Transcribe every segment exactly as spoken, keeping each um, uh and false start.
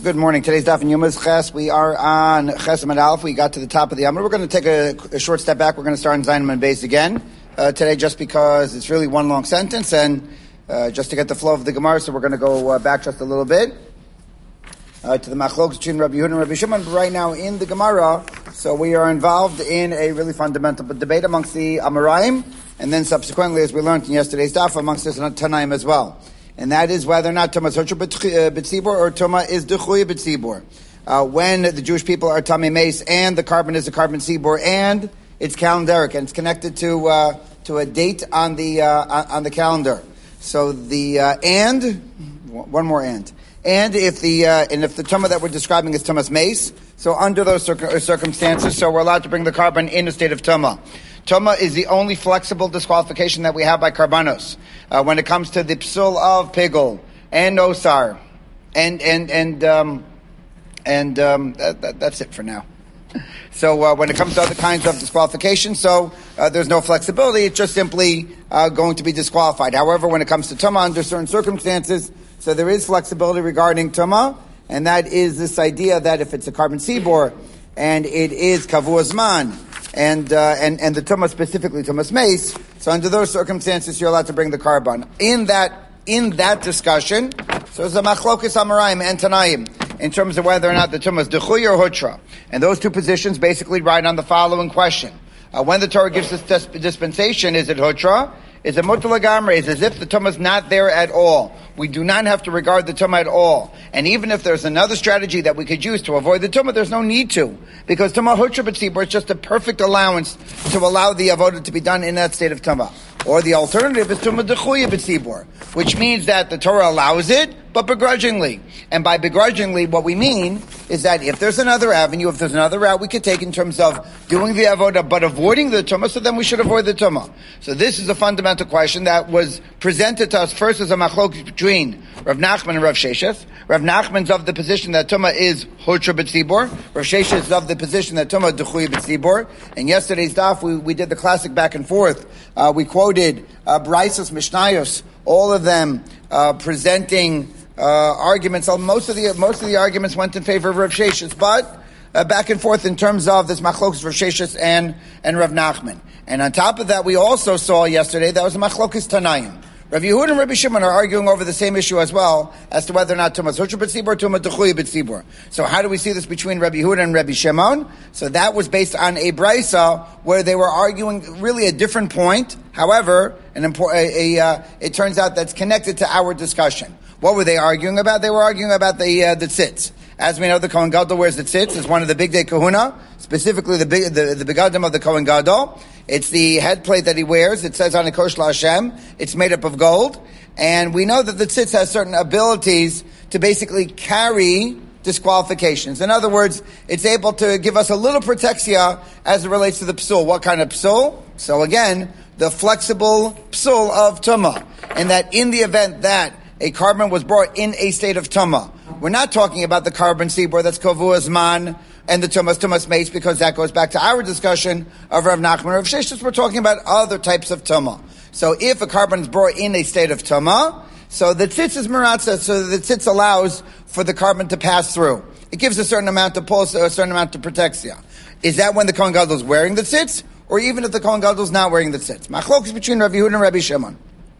Good morning. Today's Daf in Yomaz Ches. We are on Ches Amud Aleph. We got to the top of the Amud. We're going to take a, a short step back. We're going to start in Zayin Amud Beis again uh, today, just because it's really one long sentence, and uh, just to get the flow of the Gemara. So we're going to go uh, back just a little bit uh, to the Machlokes between Rabbi Yehuda and Rabbi Shimon. But right now in the Gemara, so we are involved in a really fundamental debate amongst the Amoraim, and then subsequently, as we learned in yesterday's Daf, amongst the Tanaim as well. And that is whether or not Tumah is Hotra B'tzibur or Tumah is Dechuya B'tzibur. Uh, when the Jewish people are Tamei Meis and the carbon is a carbon Tzibur and it's calendaric and it's connected to uh, to a date on the uh, on the calendar. So the uh, and one more and and if the uh, and if the Tumah that we're describing is Tumas Meis, so under those cir- circumstances, so we're allowed to bring the carbon in a state of Tumah. Tumah is the only flexible disqualification that we have by karbanos. Uh, when it comes to the psul of pigul and osar, and and and um, and um, that, that, that's it for now. So uh, when it comes to other kinds of disqualification, so uh, there's no flexibility. It's just simply uh, going to be disqualified. However, when it comes to tumah under certain circumstances, so there is flexibility regarding tumah, and that is this idea that if it's a carbon sibor and it is kavua zman, and uh, and and the tumah specifically tumas meis, so under those circumstances you're allowed to bring the carbon. In that in that discussion, so it's a machlokas amoraim and tanaim in terms of whether or not the tumah is dechuy or hutra, and those two positions basically ride on the following question: uh, when the Torah gives this dis- dispensation, is it hutra? Is it mutal lagamre? Is as if the tumah is not there at all. We do not have to regard the tumah at all. And even if there's another strategy that we could use to avoid the tumah, there's no need to. Because tumah hutra b'tzibur is just a perfect allowance to allow the avodah to be done in that state of tumah. Or the alternative is tumah dechuya b'tzibur, which means that the Torah allows it, but begrudgingly. And by begrudgingly, what we mean is that if there's another avenue, if there's another route we could take in terms of doing the avodah, but avoiding the tumah, so then we should avoid the tumah. So this is a fundamental question that was presented to us first as a machlok between Rav Nachman and Rav Sheshes. Rav Nachman's of the position that tumah is hutra b'tzibur. Rav Sheshes is of the position that tumah dechuya b'tzibur. And yesterday's daf, we, we did the classic back and forth. Uh, we quoted uh, Braisos, Mishnayos, all of them uh, presenting uh, arguments. Most of the most of the arguments went in favor of Rav Sheshes, but uh, back and forth in terms of this machlokas Rav Sheshes and and Rav Nachman. And on top of that, we also saw yesterday that was a machlokas Tanaim. Rav Yehuda and Rabbi Shimon are arguing over the same issue as well as to whether or not Tumah is Hutra B'tzibur or Tumah Dechuya B'tzibur. So how do we see this between Rabbi Yehuda and Rabbi Shimon? So that was based on a brisa where they were arguing really a different point. However, an import, a, a, uh, it turns out that's connected to our discussion. What were they arguing about? They were arguing about the uh, the tzitz. As we know, the Kohen Gadol wears the tzitz. It's one of the big day kahuna, specifically the big, the, the begadim of the Kohen Gadol. It's the head plate that he wears. It says on a Kosh LaHashem. It's made up of gold. And we know that the tzitz has certain abilities to basically carry disqualifications. In other words, it's able to give us a little protexia as it relates to the psul. What kind of psul? So again, the flexible psul of tumah. And that in the event that a carbon was brought in a state of tumah, we're not talking about the carbon sibor that's kavua zman and the tumas tumas meis, because that goes back to our discussion of Rav Nachman and Rav Sheshes. We're talking about other types of tumah. So if a carbon is brought in a state of tumah, so the tzitz is maratza, so the tzitz allows for the carbon to pass through. It gives a certain amount of pulse, a certain amount of protexia. Is that when the Kohen Gadol is wearing the tzitz, or even if the Kohen Gadol is not wearing the tzitz? Machlok is between Rabbi Yehuda and Rabbi Shimon.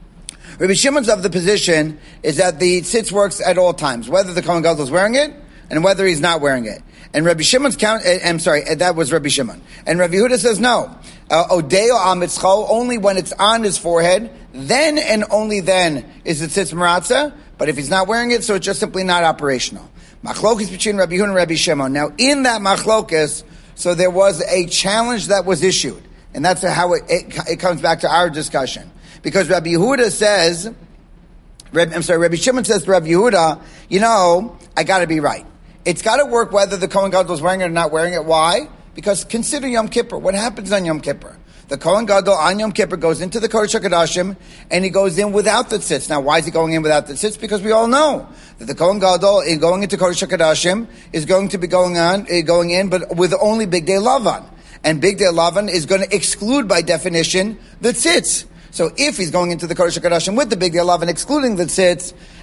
Rabbi Shimon's of the position is that the tzitz works at all times, whether the Kohen Gadol is wearing it and whether he's not wearing it. And Rabbi Shimon's count, I'm sorry, that was Rabbi Shimon. And Rabbi Yehuda says no. Odeo al mitzcho, only when it's on his forehead, then and only then is the tzitz maratza. But if he's not wearing it, so it's just simply not operational. Machlokes between Rabbi Yehuda and Rabbi Shimon. Now, in that machlokes, so there was a challenge that was issued. And that's how it, it, it comes back to our discussion. Because Rabbi Yehuda says, I'm sorry, Rabbi Shimon says to Rabbi Yehuda, you know, I gotta be right. It's gotta work whether the Kohen Gadol is wearing it or not wearing it. Why? Because consider Yom Kippur. What happens on Yom Kippur? The Kohen Gadol on Yom Kippur goes into the Kodesh HaKodashim and he goes in without the tzitz. Now, why is he going in without the tzitz? Because we all know that the Kohen Gadol in going into Kodesh HaKodashim is going to be going on, going in, but with only Big Day Lavan. And Big Day Lavan is going to exclude by definition the tzitz. So if he's going into the Kodesh HaKodashim with the Big Day Lavan excluding the tzitz,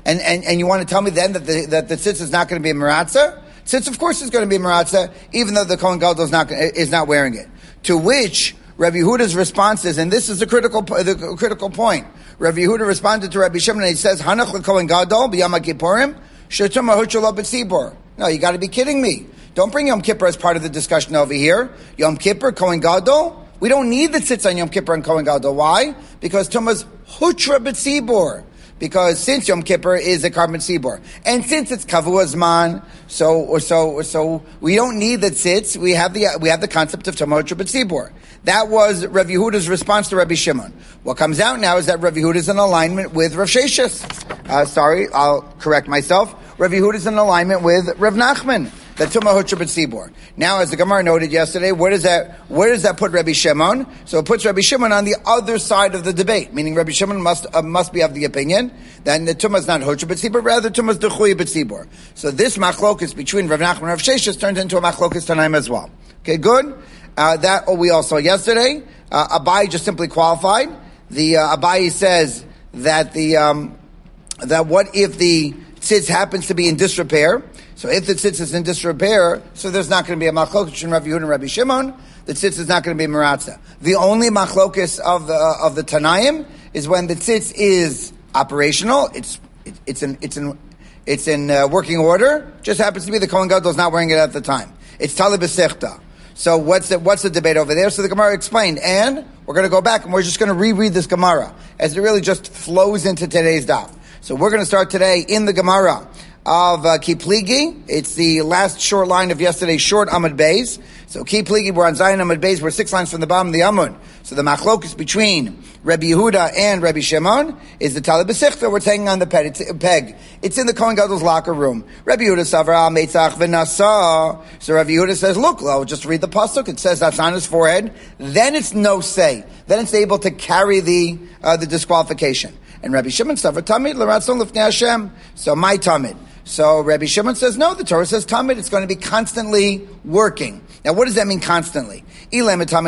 And, and, and you want to tell me then that the, that the tzitz is not going to be a meratza? Tzitz, of course, is going to be a meratza, even though the Kohen Gadol is not, is not wearing it. To which Rabbi Yehuda's response is, and this is the critical, the critical point. Rabbi Yehuda responded to Rabbi Shimon and he says, Hanach l'Kohen Gadol b'Yom HaKippurim she'tum ha'huchel b'tzibur. No, you got to be kidding me. Don't bring Yom Kippur as part of the discussion over here. Yom Kippur, Kohen Gadol. We don't need the tzitz on Yom Kippur and Kohen Gadol. Why? Because Tuma's hutra b'tzibur. Because since Yom Kippur is a carbon tzibur, and since it's kavua zman, so or so or so, we don't need the tzitz. We have the we have the concept of Tuma hutra b'tzibur. That was Rav Yehuda's response to Rabbi Shimon. What comes out now is that Rav Yehuda is in alignment with Rav Sheshis. Uh, sorry, I'll correct myself. Rav Yehuda is in alignment with Rav Nachman. The Tumah Hutra B'tzibur. Now, as the Gemara noted yesterday, where does that where does that put Rabbi Shimon? So it puts Rabbi Shimon on the other side of the debate, meaning Rabbi Shimon must uh, must be of the opinion that the Tumah is not Hutra B'tzibur, rather Tumah is Dechuy B'tzibur. So this machlokus between Rav Nachman and Rav Sheshis turned into a machlokus tanaim as well. Okay, good. Uh, that oh, we all saw yesterday. Uh, Abai just simply qualified. The uh, Abai says that the um, that what if the tzitz happens to be in disrepair? So if the tzitz is in disrepair, so there's not going to be a machlokus between Rabbi Yehuda and Rabbi Shimon. The tzitz is not going to be a meratza. The only machlokus of the uh, of the Tanaim is when the tzitz is operational. It's it, it's in it's in it's in uh, working order. Just happens to be the Kohen Gadol is not wearing it at the time. It's talib b'sechta. So what's the what's the debate over there? So the Gemara explained, and we're going to go back and we're just going to reread this Gemara as it really just flows into today's daf. So we're going to start today in the Gemara of uh, Kipligi. It's the last short line of yesterday's short Amud Beis. So Kipligi, we're on Zion Amud Beis. We're six lines from the bottom of the Amud. So the machlokus between Rabbi Yehuda and Rabbi Shimon is the Talib B'Sichta. We're taking on the peg. It's in the Kohen Gadol's locker room. Rabbi Yehuda Savra Meitzach V'Nasa. So Rabbi Yehuda says, look, I'll just read the pasuk. It says that's on his forehead. Then it's no say. Then it's able to carry the uh, the disqualification. And Rabbi Shimon Savra Tamid L'Ratzon L'Fnei Hashem. So my Tamid. So Rabbi Shimon says, no, the Torah says Tamid, it's going to be constantly working. Now, what does that mean constantly? What does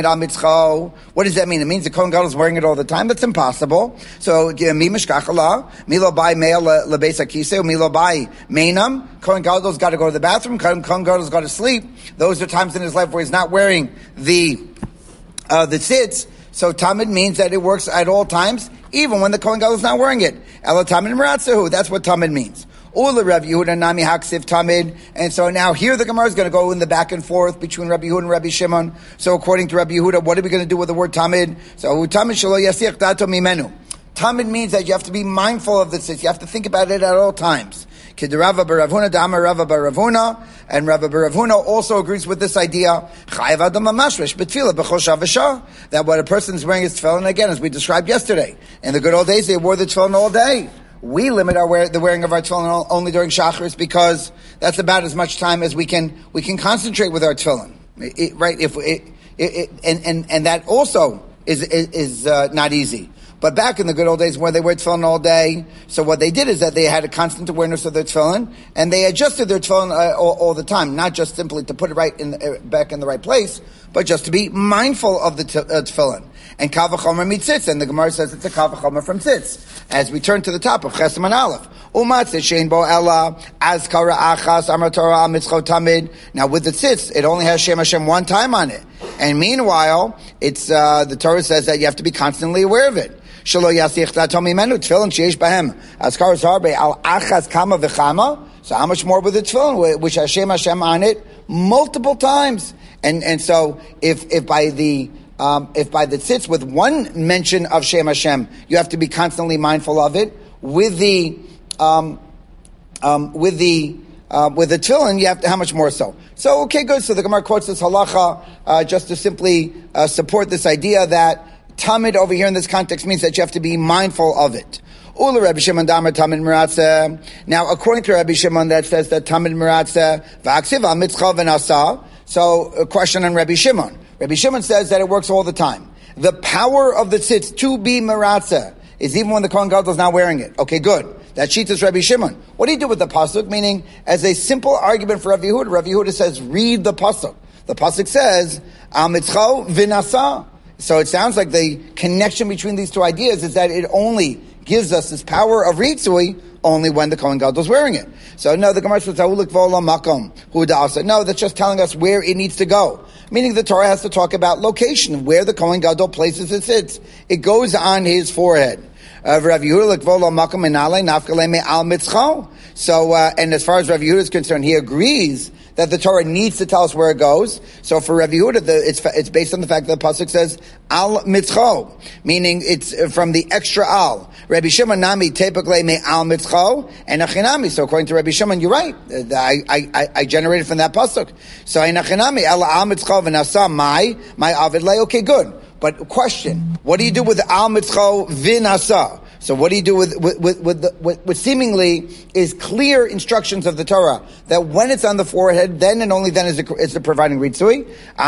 that mean? It means the Kohen Gadol is wearing it all the time? That's impossible. So, mi mishkachala, milo bai me'al lebeis hakiseh, milo bai meinam. Kohen Gadol's got to go to the bathroom, Kohen Gadol's got to sleep. Those are times in his life where he's not wearing the, uh, the tzitz. So Tamid means that it works at all times, even when the Kohen Gadol is not wearing it. Ela Tamid Meratzahu, that's what Tamid means. Ula Rabbi Yehuda Nami Haksiv Tamid. And so now here the Gemara is going to go in the back and forth between Rabbi Yehuda and Rabbi Shimon. So according to Rabbi Yehuda, what are we going to do with the word Tamid? So Tamid Shelo Yasiach Dato Mimenu. Tamid means that you have to be mindful of the tzitz. You have to think about it at all times. Kidrava Baravuna Dama Rava Baravuna, and Rava Baravuna also agrees with this idea. Chayav Adam Mashresh Betfila B'chol Shavasha, that when a person is wearing his tefillin, again as we described yesterday, in the good old days they wore the tefillin all day. We limit our wear, the wearing of our tefillin only during Shacharis because that's about as much time as we can we can concentrate with our tefillin, it, right? If it, it, it, and and and that also is is, is uh, not easy. But back in the good old days where they wear tefillin all day, so what they did is that they had a constant awareness of their tefillin, and they adjusted their tefillin uh, all, all the time, not just simply to put it right in the, uh, back in the right place, but just to be mindful of the te- uh, tefillin. And kavachomer mitzitz, and the Gemara says it's a kavachomer from tzitz. As we turn to the top of Chesem and Aleph, umatzit shein bo ella azkara achas amar Torah mitzchot tamid. Now with the tzitz, it only has Shem Hashem one time on it, and meanwhile, it's uh, the Torah says that you have to be constantly aware of it. Shelo yasich dato mimenu tefillin sheish bahem azkar zarbe al achas kama v'chama. So how much more with the tefillin, which has Shem Hashem on it multiple times? And and so if if by the Um, if by the tzitz with one mention of Shem Hashem, you have to be constantly mindful of it. With the um, um, with the uh, with the tefillin, you have to. How much more so? So okay, good. So the Gemara quotes this halacha uh, just to simply uh, support this idea that tamid over here in this context means that you have to be mindful of it. Ula Rabbi Shimon Damar Tamid Meratza. Now, according to Rabbi Shimon, that says that Tamid Meratza v'aksiv al mitzcha v'nasa. So, a question on Rabbi Shimon. Rabbi Shimon says that it works all the time. The power of the tzitz to be meratza is even when the Kohen Gadol is not wearing it. Okay, good. That sheet is Rabbi Shimon. What do you do with the pasuk? Meaning, as a simple argument for Rabbi Yehuda, Rabbi Yehuda says, read the pasuk. The pasuk says, al mitzcha v'nasa. So it sounds like the connection between these two ideas is that it only gives us this power of ritzui only when the Kohen Gadol is wearing it. So no, the Gemara says, no, that's just telling us where it needs to go. Meaning the Torah has to talk about location, where the Kohen Gadol places it sits. It goes on his forehead. Uh, so, uh, and as far as Rav Yehuda is concerned, he agrees that the Torah needs to tell us where it goes. So for Rav Yehuda, the, it's it's based on the fact that the pasuk says al mitzcho, meaning it's from the extra al. Rabbi Shimon nami tepakle me al mitzcho and achinami. So according to Rabbi Shimon, you're right. I I I generated from that pasuk. So achinami al al mitzcho v'nasa my my avid lay. Okay, good. But question: what do you do with al mitzcho v'nasa? So what do you do with with with, with, the, with what seemingly is clear instructions of the Torah that when it's on the forehead, then and only then is it, is it providing ritzui?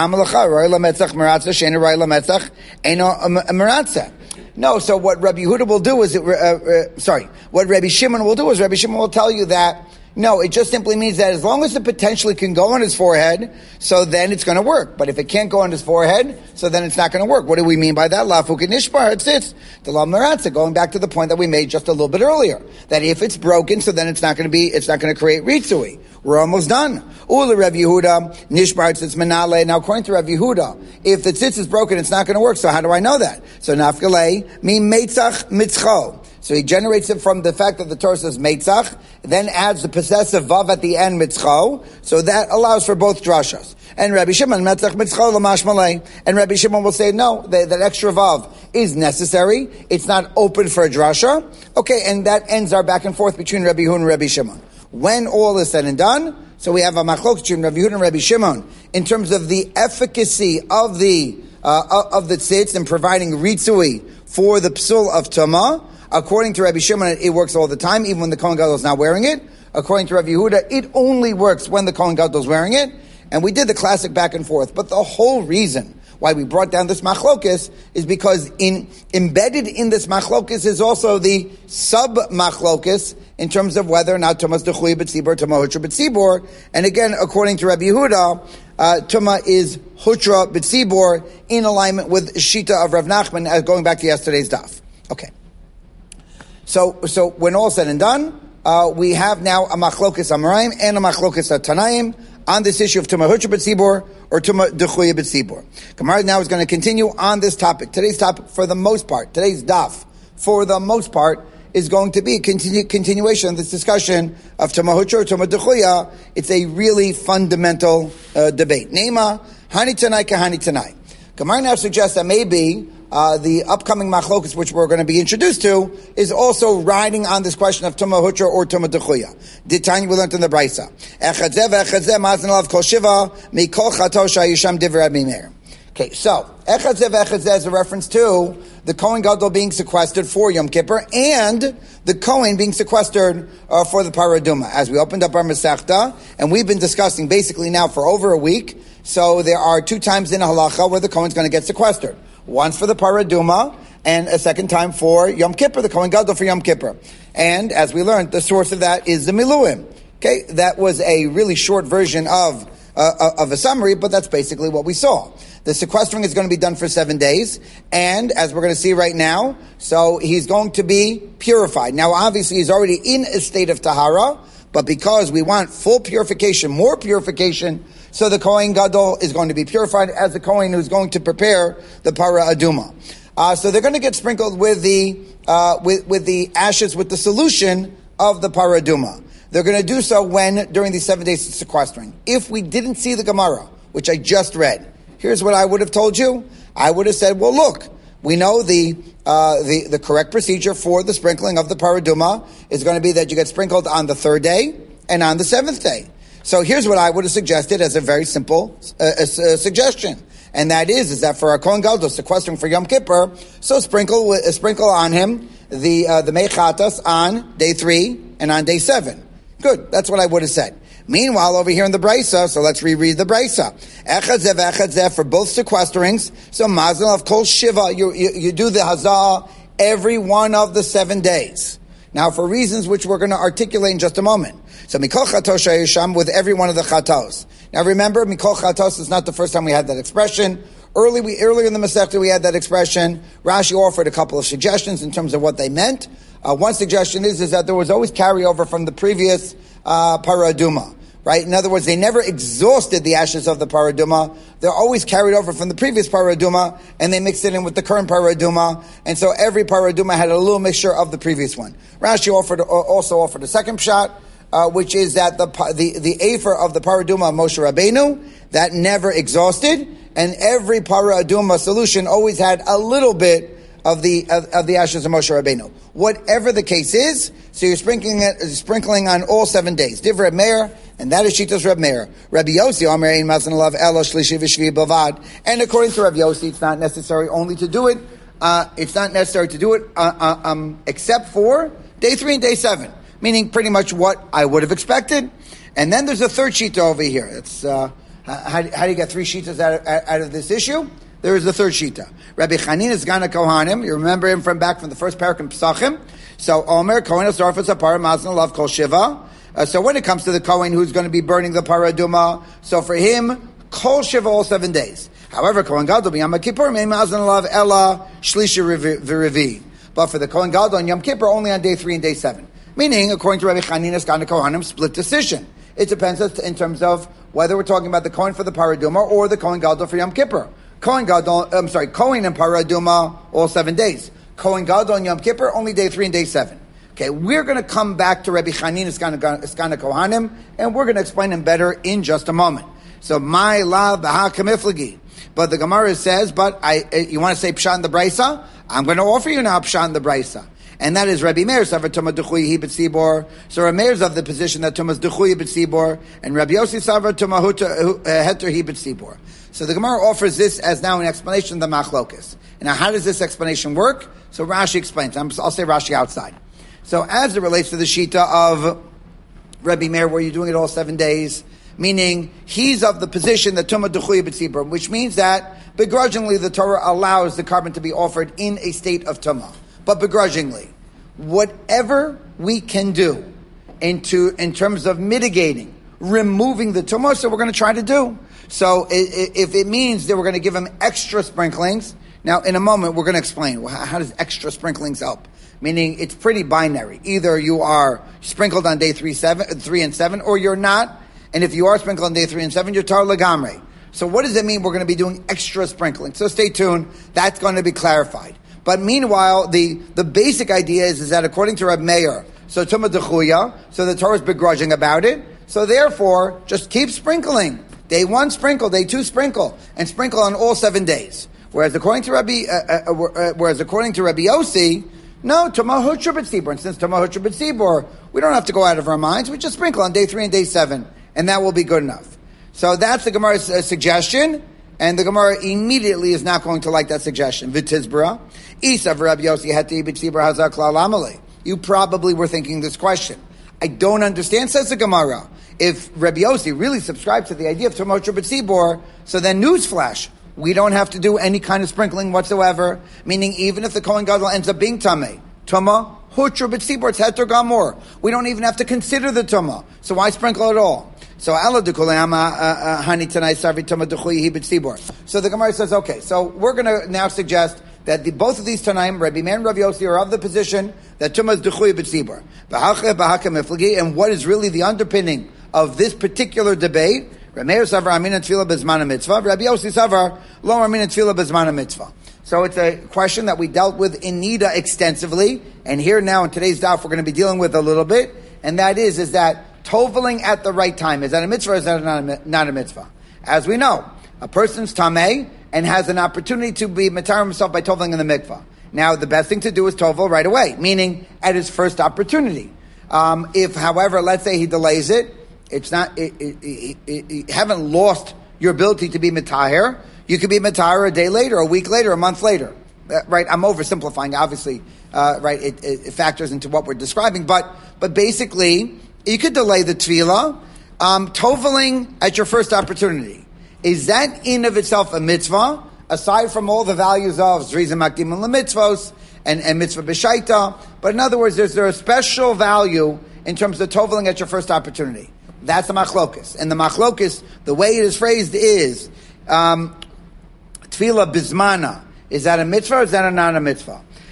No. So what Rabbi Yehuda will do is, it, uh, uh, sorry, what Rabbi Shimon will do is Rabbi Shimon will tell you that. No, it just simply means that as long as it potentially can go on his forehead, so then it's going to work. But if it can't go on his forehead, so then it's not going to work. What do we mean by that? Lafuk nishbar, it sits. The law meratza, going back to the point that we made just a little bit earlier, that if it's broken, so then it's not going to be, it's not going to create ritzui. We're almost done. Ula Rav Yehuda, nishbar tzitz menale. Now according to Rav Yehuda, if the tzitz is broken, it's not going to work. So how do I know that? So nafkalei, mi meitzach mitzcho. So he generates it from the fact that the Torah says meitzach, then adds the possessive vav at the end mitzcho. So that allows for both drashas. And Rabbi Shimon metzach mitzcho l'mash malay. And Rabbi Shimon will say no, that, that extra vav is necessary. It's not open for a drasha. Okay, and that ends our back and forth between Rabbi Yehuda and Rabbi Shimon. When all is said and done, so we have a machlok between Rabbi Yehuda and Rabbi Shimon in terms of the efficacy of the uh, of the tzitz and providing ritzui for the psul of Tumah. According to Rabbi Shimon, it works all the time, even when the Kohen Gadol is not wearing it. According to Rabbi Yehuda, it only works when the Kohen Gadol is wearing it. And we did the classic back and forth. But the whole reason why we brought down this machlokis is because in embedded in this machlokis is also the sub-machlokis in terms of whether or not Tumas Dechuy B'tzibor, Tumah Hutra B'tzibor. And again, according to Rabbi Yehuda, uh, Tumah is Hutra B'tzibor in alignment with Shita of Rav Nachman, as going back to yesterday's daf. Okay. So, so when all said and done, uh, we have now a machlokes Amoraim and a machlokes Tanaim on this issue of Tumah Hutra B'tzibor or Tumah Dechuya B'tzibor. Gemara now is going to continue on this topic. Today's topic, for the most part, today's daf, for the most part, is going to be a continu- continuation of this discussion of Tumah Hutra or Tumah Dechuya. It's a really fundamental uh, debate. Nema, Hani Tanai Kahani Tanai. Gemara now suggests that maybe Uh, the upcoming machlokas, which we're going to be introduced to, is also riding on this question of Tumah Hutra or Tumah Dechuya. Did Tanya we learned in the Brisa. Okay, so Echadzeh v'Echadzeh is a reference to the Kohen Gadol being sequestered for Yom Kippur and the Kohen being sequestered uh, for the Paraduma. As we opened up our Masechta, and we've been discussing basically now for over a week, so there are two times in a halacha where the Kohen's going to get sequestered. Once for the Paraduma, and a second time for Yom Kippur, the Kohen Gadol for Yom Kippur. And as we learned, the source of that is the Miluim. Okay, that was a really short version of uh, of a summary, but that's basically what we saw. The sequestering is going to be done for seven days, and as we're going to see right now, so he's going to be purified. Now, obviously, he's already in a state of Tahara, but because we want full purification, more purification, so the Kohen Gadol is going to be purified as the Kohen who's going to prepare the Para Aduma. Uh, so they're going to get sprinkled with the uh, with with the ashes, with the solution of the Para Aduma. They're going to do so when during these seven days of sequestering. If we didn't see the Gemara, which I just read, here's what I would have told you. I would have said, well, look, we know the uh, the the correct procedure for the sprinkling of the Para Aduma is going to be that you get sprinkled on the third day and on the seventh day. So here's what I would have suggested as a very simple uh, uh, suggestion, and that is is that for our Kohen Gadol sequestering for Yom Kippur, so sprinkle uh, sprinkle on him the uh, the mechatas on day three and on day seven. Good, that's what I would have said. Meanwhile, over here in the Brisa, so let's reread the Brisa. Echadzeh v'echadzeh for both sequesterings. So mazel of kol shiva, you, you you do the hazah every one of the seven days. Now, for reasons which we're going to articulate in just a moment. So, mikol chatos shayisham, with every one of the chatos. Now, remember, mikol chatos is not the first time we had that expression. Early, we, earlier in the Masechta, we had that expression. Rashi offered a couple of suggestions in terms of what they meant. Uh, one suggestion is, is that there was always carryover from the previous uh, paraduma, right? In other words, they never exhausted the ashes of the paraduma. They're always carried over from the previous paraduma, and they mixed it in with the current paraduma, and so every paraduma had a little mixture of the previous one. Rashi offered also offered a second shot, uh, which is that the the the afer of the paraduma of Moshe Rabbeinu that never exhausted, and every paraduma solution always had a little bit of the of, of the ashes of Moshe Rabbeinu. Whatever the case is, so you're sprinkling it, sprinkling on all seven days. Div Reb Meir, and that is Shitas Reb Meir. Rabbi Yossi, Omer Ein Mazon Alav Elo Shlishi V'Shvi Bavad. And according to Rabbi Yossi, it's not necessary only to do it. Uh, it's not necessary to do it uh, uh, um, except for day three and day seven, meaning pretty much what I would have expected. And then there's a third shita over here. It's uh, how, how do you get three shitas out of, out of this issue? There is the third shita. Rabbi Chanin is Gana Kohanim. You remember him from back from the first parak in Pesachim. So Omer Kohen Asarfas Apar Mazon Alav Kol Shiva. Uh, so when it comes to the Kohen who's going to be burning the paraduma, so for him Kol Shiva all seven days. However, Kohen Gadol b'Yom Kippur Mei Mazon Alav Ella Shlishi V'Revi. But for the Kohen Gadol on Yom Kippur only on day three and day seven. Meaning, according to Rabbi Chanin is Gana Kohanim, split decision. It depends in terms of whether we're talking about the Kohen for the paraduma or the Kohen Gadol for Yom Kippur. Kohen Gadol, I'm sorry, Kohen and Paraduma, all seven days. Kohen Gadol and Yom Kippur, only day three and day seven. Okay, we're going to come back to Rabbi Chanin Eskana Kohanim, and we're going to explain him better in just a moment. So, my la b'ha kamiflagi. But the Gemara says, but I, you want to say Pshat in the Brisa? I'm going to offer you now Pshat in the Brisa. And that is Rabbi Meir, Savar Tumah Duchuyi Hibet Sibor. So Rabbi Meir is of the position that Tumah Duchuyi Hibet Sibor, and Rabbi Yossi Savar Tumah Heter Hibet Sibor. So the Gemara offers this as now an explanation of the Machlokes. And now how does this explanation work? So Rashi explains. I'm, I'll say Rashi outside. So as it relates to the Shita of Rabbi Meir, where you're doing it all seven days, meaning he's of the position that Tumah Duchuyi Hibet Sibor, which means that begrudgingly the Torah allows the carbon to be offered in a state of Tumah. But begrudgingly, whatever we can do into in terms of mitigating, removing the tumah, so we're going to try to do. So if it means that we're going to give him extra sprinklings, now in a moment we're going to explain well, how does extra sprinklings help. Meaning it's pretty binary. Either you are sprinkled on day three, seven, three and seven, or you're not. And if you are sprinkled on day three and seven, you're tar lagamre. So what does it mean we're going to be doing extra sprinkling? So stay tuned. That's going to be clarified. But meanwhile, the, the basic idea is, is that according to Reb Meir, so Tumah Dechuya, so the Torah is begrudging about it. So therefore, just keep sprinkling. Day one, sprinkle. Day two, sprinkle. And sprinkle on all seven days. Whereas according to Rabbi, uh, uh, uh, whereas according to Rabbi Yossi, no, Tumah Hutra B'Tzibor. And since Tumah Hutra B'Tzibor, we don't have to go out of our minds. We just sprinkle on day three and day seven. And that will be good enough. So that's the Gemara's uh, suggestion. And the Gemara immediately is not going to like that suggestion. V'tizbara. Isa v'Rabbi Yossi heti b'tzibra hazar klal amalei. You probably were thinking this question. I don't understand, says the Gemara. If Rabbi Yossi really subscribed to the idea of Tumah Hutra B'Tzibor, so then newsflash, we don't have to do any kind of sprinkling whatsoever. Meaning even if the Kohen Gadol ends up being Tameh, Tumah Hutra B'Tzibor, it's Heter Gamor. We don't even have to consider the Tumah. So why sprinkle at all? So Allah hani tonight sarvi Tumah Dechuyi Hibet Sibor. So the Gemara says, okay, so we're going to now suggest that the, both of these Tanaim, Rabbi Meir and Rabbi Yossi, are of the position that Tumah is Dechuyi Hibet Sibor. And what is really the underpinning of this particular debate? Rabbi Meir savar Amin and Tefillah bezman mitzvah. Rabbi Yossi savar lo Amin and Tefillah bezman mitzvah. So it's a question that we dealt with in Nida extensively, and here now in today's daf we're going to be dealing with a little bit, and that is is that toveling at the right time, is that a mitzvah or is that not a, not a mitzvah? As we know, a person's tameh and has an opportunity to be matar himself by toveling in the mikvah. Now, the best thing to do is tovel right away, meaning at his first opportunity. Um, if, however, let's say he delays it, it's not, it, it, it, it, you haven't lost your ability to be matahir. You could be matahir a day later, a week later, a month later. Uh, right? I'm oversimplifying, obviously. Uh, right? It, it factors into what we're describing, but but basically, you could delay the tefillah, um, toveling at your first opportunity. Is that in of itself a mitzvah? Aside from all the values of zrizim makdim and mitzvos and, and mitzvah b'shaita, but in other words, there's there a special value in terms of toveling at your first opportunity. That's the machlokus, and the machlokus, the way it is phrased is um, tefillah bismana. Is that a mitzvah or is that a not a mitzvah?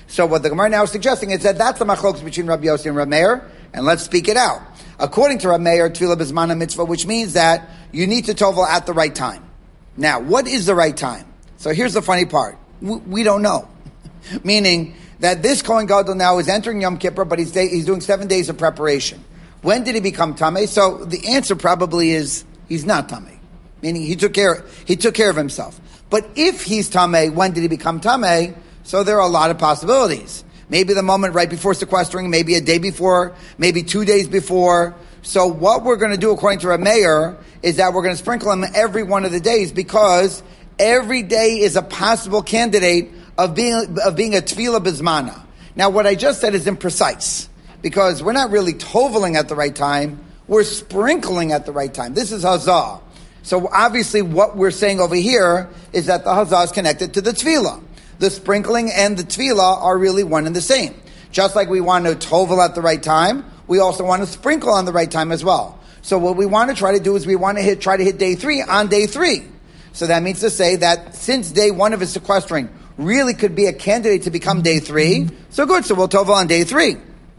So what the Gemara now is suggesting is that that's the machlokes between Rabbi Yossi and Rabbi Meir, and let's speak it out. According to Rabbi Meir, tefillah b'zman mitzvah, which means that you need to tovel at the right time. Now, what is the right time? So here's the funny part. We, we don't know. Meaning that this Kohen Gadol now is entering Yom Kippur, but he's, day, he's doing seven days of preparation. When did he become Tameh? So the answer probably is he's not Tameh. Meaning he took care, he took care of himself. But if he's Tameh, when did he become Tameh? So there are a lot of possibilities. Maybe the moment right before sequestering, maybe a day before, maybe two days before. So what we're going to do according to Rabbi Meir is that we're going to sprinkle him every one of the days, because every day is a possible candidate of being of being a tefillah bizmana. Now what I just said is imprecise, because we're not really toveling at the right time, we're sprinkling at the right time. This is hazah. So obviously what we're saying over here is that the hazah is connected to the tefillah. The sprinkling and the tefillah are really one and the same. Just like we want to tovel at the right time, we also want to sprinkle on the right time as well. So what we want to try to do is we want to hit, try to hit day three on day three. So that means to say that since day one of his sequestering really could be a candidate to become day three, so good, so we'll tovel on day three.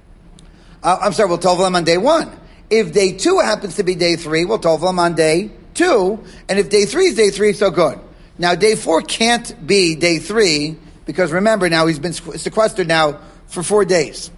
Uh, I'm sorry, we'll tovel him on day one. If day two happens to be day three, we'll tovel him on day two. And if day three is day three, so good. Now, day four can't be day three, because remember now, he's been sequestered now for four days.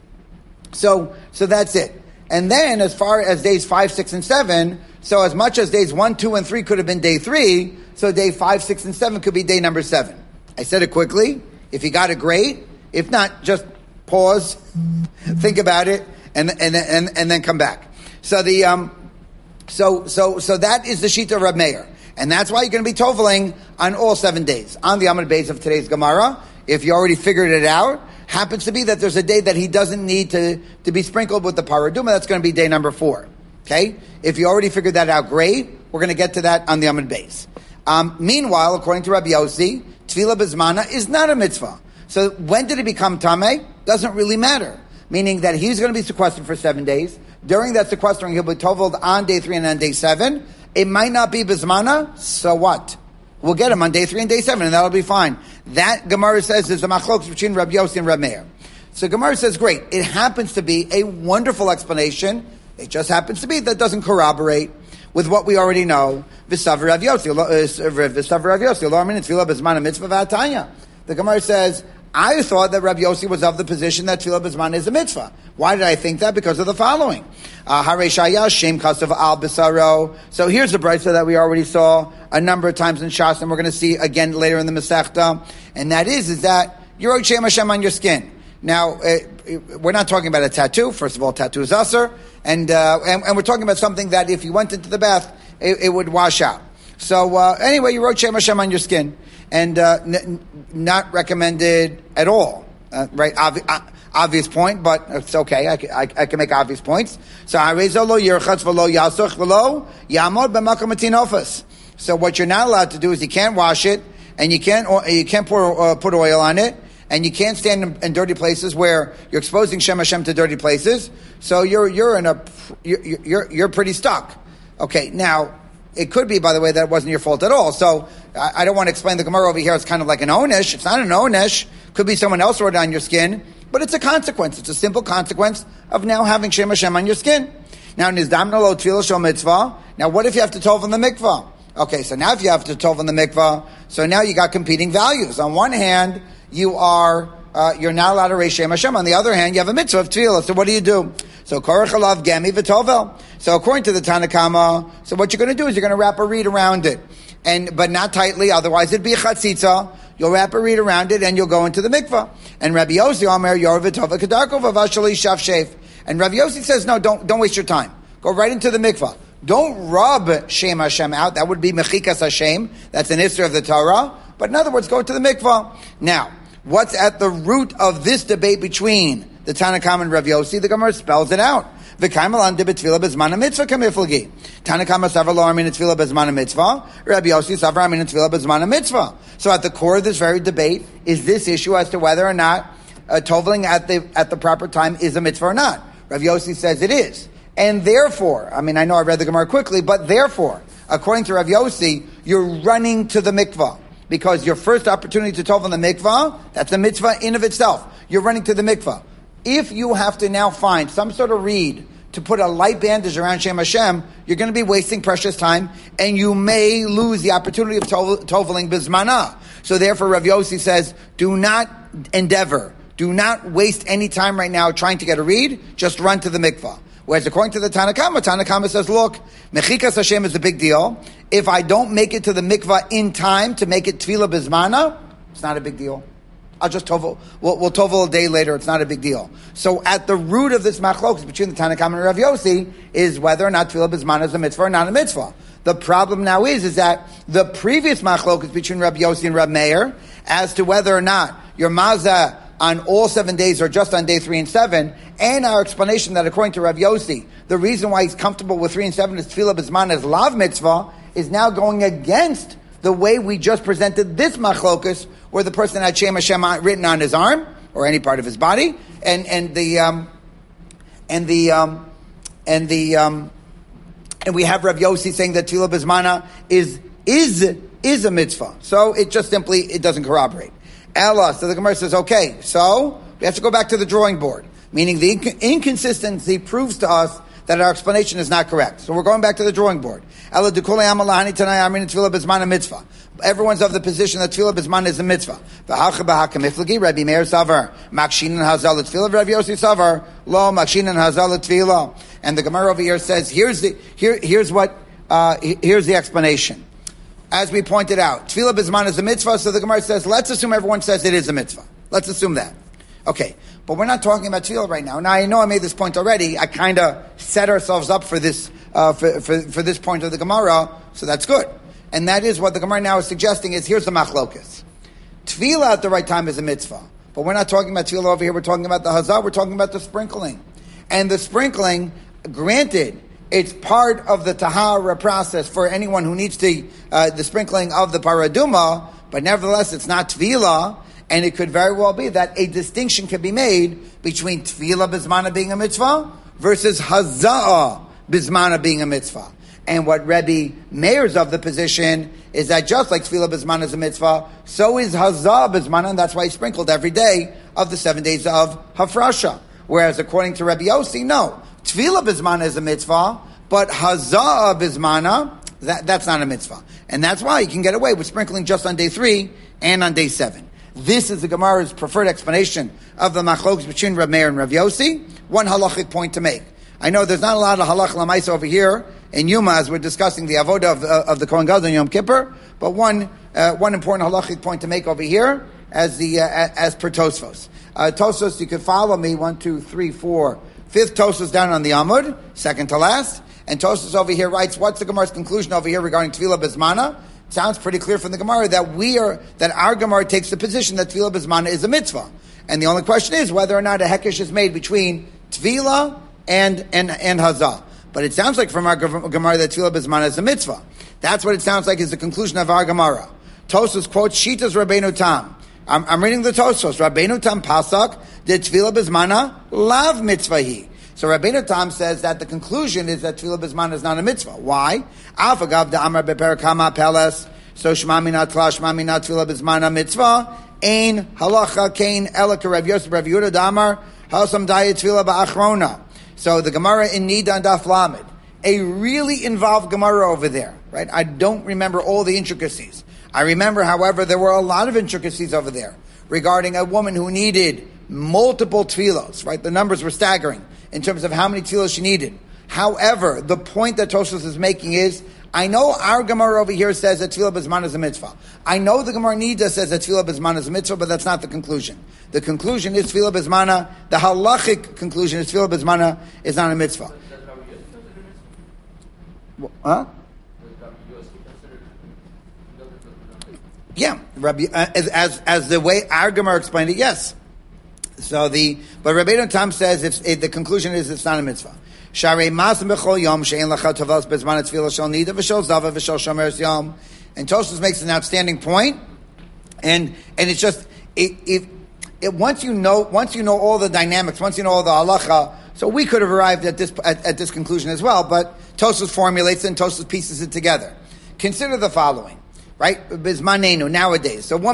So, so that's it. And then as far as days five, six, and seven, so as much as days one, two, and three could have been day three, so day five, six, and seven could be day number seven. I said it quickly. If you got it, great. If not, just pause, think about it, and, and, and, and then come back. So the, um, so, so, so that is the Shita of Reb Meir. And that's why you're going to be toveling on all seven days. On the Amud Beis of today's Gemara, if you already figured it out, happens to be that there's a day that he doesn't need to, to be sprinkled with the paraduma. That's going to be day number four. Okay? If you already figured that out, great. We're going to get to that on the Amud Beis. Um, meanwhile, according to Rabbi Yossi, Tefillah B'zmana is not a mitzvah. So when did he become Tameh? Doesn't really matter. Meaning that he's going to be sequestered for seven days. During that sequestering, he'll be toveled on day three and on day seven. It might not be B'zmana, so what? We'll get him on day three and day seven, and that'll be fine. That Gemara says is the machlokes between Rabbi Yossi and Rabbi Meir. So Gemara says, great. It happens to be a wonderful explanation. It just happens to be that doesn't corroborate with what we already know. V'savar Rav Yossi, v'savar Rav Yossi, lo amin tefillah b'zman mitzvah v'atanya. The Gemara says, I thought that Rabbi Yossi was of the position that tefillah b'zman is a mitzvah. Why did I think that? Because of the following. Harei shaya shem kasav al b'saro. So here's the brayso that we already saw a number of times in Shas, and we're going to see again later in the Masechta. And that is, is that you're Shem Hashem on your skin. Now, uh, we're not talking about a tattoo. First of all, tattoo is usher. And, uh, and, and we're talking about something that if you went into the bath, it, it would wash out. So, uh, anyway, you wrote Shem Hashem on your skin. And, uh, n- not recommended at all. Uh, right? Obvi- uh, obvious point, but it's okay. I can, I, I can make obvious points. So, so what you're not allowed to do is you can't wash it, and you can't, you can't pour, uh, put oil on it. And you can't stand in, in dirty places where you're exposing Shem Hashem to dirty places. So you're you're in a you're you're, you're pretty stuck. Okay, now it could be, by the way, that it wasn't your fault at all. So I, I don't want to explain the Gemara over here. It's kind of like an onish. It's not an onish. Could be someone else wrote it on your skin, but it's a consequence. It's a simple consequence of now having Shem Hashem on your skin. Now nizdamna lo tefillah shel mitzvah. Now what if you have to tov in the mikvah? Okay, so now if you have to tov in the mikvah, so now you got competing values. On one hand, you are, uh, you're not allowed to raise Shem Hashem. On the other hand, you have a mitzvah of tefillah. So what do you do? So korach alav gemi v'tovel. So according to the Tanna Kama, so what you're going to do is you're going to wrap a reed around it, and but not tightly. Otherwise, it'd be a chatzitza. You'll wrap a reed around it, and you'll go into the mikvah. And Rabbi Yossi Omer yor v'tovel kedarko v'vashali shaf shef. And Rabbi Yossi says, no, don't don't waste your time. Go right into the mikvah. Don't rub Shem Hashem out. That would be mechikas Hashem. That's an issur of the Torah. But in other words, go to the mikvah. Now, what's at the root of this debate between the Tanna Kama and Rav Yossi? The Gemara spells it out. V'kaimalan de b'tefillah b'zman mitzvah kamiflagi. Tanna Kama savar lo armin tefillah b'zman mitzvah. Rav Yossi savar armin tefillah b'zman mitzvah. So at the core of this very debate is this issue as to whether or not uh, toveling at the at the proper time is a mitzvah or not. Rav Yossi says it is. And therefore, I mean, I know I read the Gemara quickly, but therefore, according to Rav Yossi, you're running to the mikvah. Because your first opportunity to tov in the mikvah, that's a mitzvah in of itself. you're running to the mikvah. If you have to now find some sort of reed to put a light bandage around Shem Hashem, you're going to be wasting precious time, and you may lose the opportunity of tov- toveling bizmana. So therefore, Rav Yossi says, do not endeavor, do not waste any time right now trying to get a reed, just run to the mikvah. Whereas according to the Tanna Kama, Tanna Kama says, look, Mechikas Hashem is a big deal. If I don't make it to the mikvah in time to make it Tefillah Bizmana, it's not a big deal. I'll just tovel, we'll, we'll tovel a day later, it's not a big deal. So at the root of this machlokes between the Tanna Kama and Rav Yossi is whether or not Tefillah Bizmana is a mitzvah or not a mitzvah. The problem now is, is that the previous machlokes between Rav Yossi and Rav Meir as to whether or not your mazah on all seven days or just on day three and seven, and our explanation that according to Rav Yossi, the reason why he's comfortable with three and seven is Tefillah B'zman as lav mitzvah, is now going against the way we just presented this machlokus, where the person had Shem Hashem written on his arm, or any part of his body, and, and the, um, and the, um, and the, um, and we have Rav Yossi saying that Tefillah B'zmana is, is, is a mitzvah. So it just simply, it doesn't corroborate. Ella, so the Gemara says, okay, so we have to go back to the drawing board. Meaning the inc- inconsistency proves to us that our explanation is not correct. So we're going back to the drawing board. Ella dekule amalahani tanai amin tefillah bezman a mitzvah. Everyone's of the position that tefillah bezman is a mitzvah. V'hacha b'haka miflagi, Rabbi Meir savar, makshin and hazal tefillah, Rabbi Yossi savar, lo makshin and hazal tefillah. And the Gemara over here says, here's the, here, here's what, uh, here's the explanation. As we pointed out, Tefillah B'zman is a mitzvah, so the Gemara says, let's assume everyone says it is a mitzvah. Let's assume that. Okay, but we're not talking about Tefillah right now. Now, I know I made this point already. I kind of set ourselves up for this, uh, for, for, for this point of the Gemara, so that's good. And that is what the Gemara now is suggesting is, here's the machlokas. Tefillah at the right time is a mitzvah. But we're not talking about Tefillah over here, we're talking about the hazah, we're talking about the sprinkling. And the sprinkling, granted, it's part of the tahara process for anyone who needs to, uh, the sprinkling of the paraduma, but nevertheless it's not tefillah, and it could very well be that a distinction can be made between tefillah bizmana being a mitzvah versus haza'ah bizmana being a mitzvah. And what Rebbe Meir's of the position is that just like tefillah bizmana is a mitzvah, so is haza'ah bizmana, and that's why he sprinkled every day of the seven days of hafrasha. Whereas according to Rebbe Yossi, no. Tefillah B'zmana is a mitzvah, but Haza'ah B'zmana, that, that's not a mitzvah. And that's why you can get away with sprinkling just on day three and on day seven. This is the Gemara's preferred explanation of the machlokes between Rav Meir and Rav Yossi. One halachic point to make. I know there's not a lot of halach lamaisa over here in Yuma as we're discussing the avodah of, uh, of the Kohen Gadol on Yom Kippur, but one, uh, one important halachic point to make over here as the, uh, as per Tosfos. Uh, Tosfos, you can follow me, one, two, three, four, fifth Tosfos down on the Amud, second to last. And Tosfos over here writes, what's the Gemara's conclusion over here regarding Tefillah B'zmana? Sounds pretty clear from the Gemara that we are, that our Gemara takes the position that Tefillah B'zmana is a mitzvah. And the only question is whether or not a hekesh is made between Tefillah and, and, and Hazah. But it sounds like from our Gemara that Tefillah B'zmana is a mitzvah. That's what it sounds like is the conclusion of our Gemara. Tosfos quotes Shitas Rabbeinu Tam. I'm, I'm reading the Tosfos. Rabbeinu Tam Pasak, the Tefillah B'zmana, lav mitzvahi. So Rabbeinu Tam says that the conclusion is that Tefillah B'zmana is not a mitzvah. Why? Afagav da Amar beperakama peles. So Shema Mina Tla Shema Mina Tefillah B'zmana mitzvah. Ein halacha kain elaka Rav Yosef Rav Yehuda da Amar halsam daya Tefillah ba'achrona. So the Gemara in Nida and Daf Lamed, a really involved Gemara over there, right? I don't remember all the intricacies. I remember, however, there were a lot of intricacies over there regarding a woman who needed multiple tefillos, right? The numbers were staggering in terms of how many tefillos she needed. However, the point that Tosfos is making is, I know our Gemara over here says that Tefillah B'zman is a mitzvah. I know the Gemara Nida says that Tefillah B'zman is a mitzvah, but that's not the conclusion. The conclusion is Tefillah B'zmana, the halachic conclusion is Tefillah B'zmana is not a mitzvah. Huh? Yeah, Rabbi, uh, as, as as the way our Gemara explained it, yes. So the but Rabbeinu Tam says if, if the conclusion is it's not a mitzvah. Sharei masim b'chol yom she'en lacha tavos bezman tefillah shel nida v'shel zava v'shel shomer yom. And Tosfos makes an outstanding point, and and it's just it, it, it once you know once you know all the dynamics, once you know all the halacha. So we could have arrived at this at, at this conclusion as well, but Tosfos formulates it and Tosfos pieces it together. Consider the following. Right? Bizmanenu, nowadays. A woman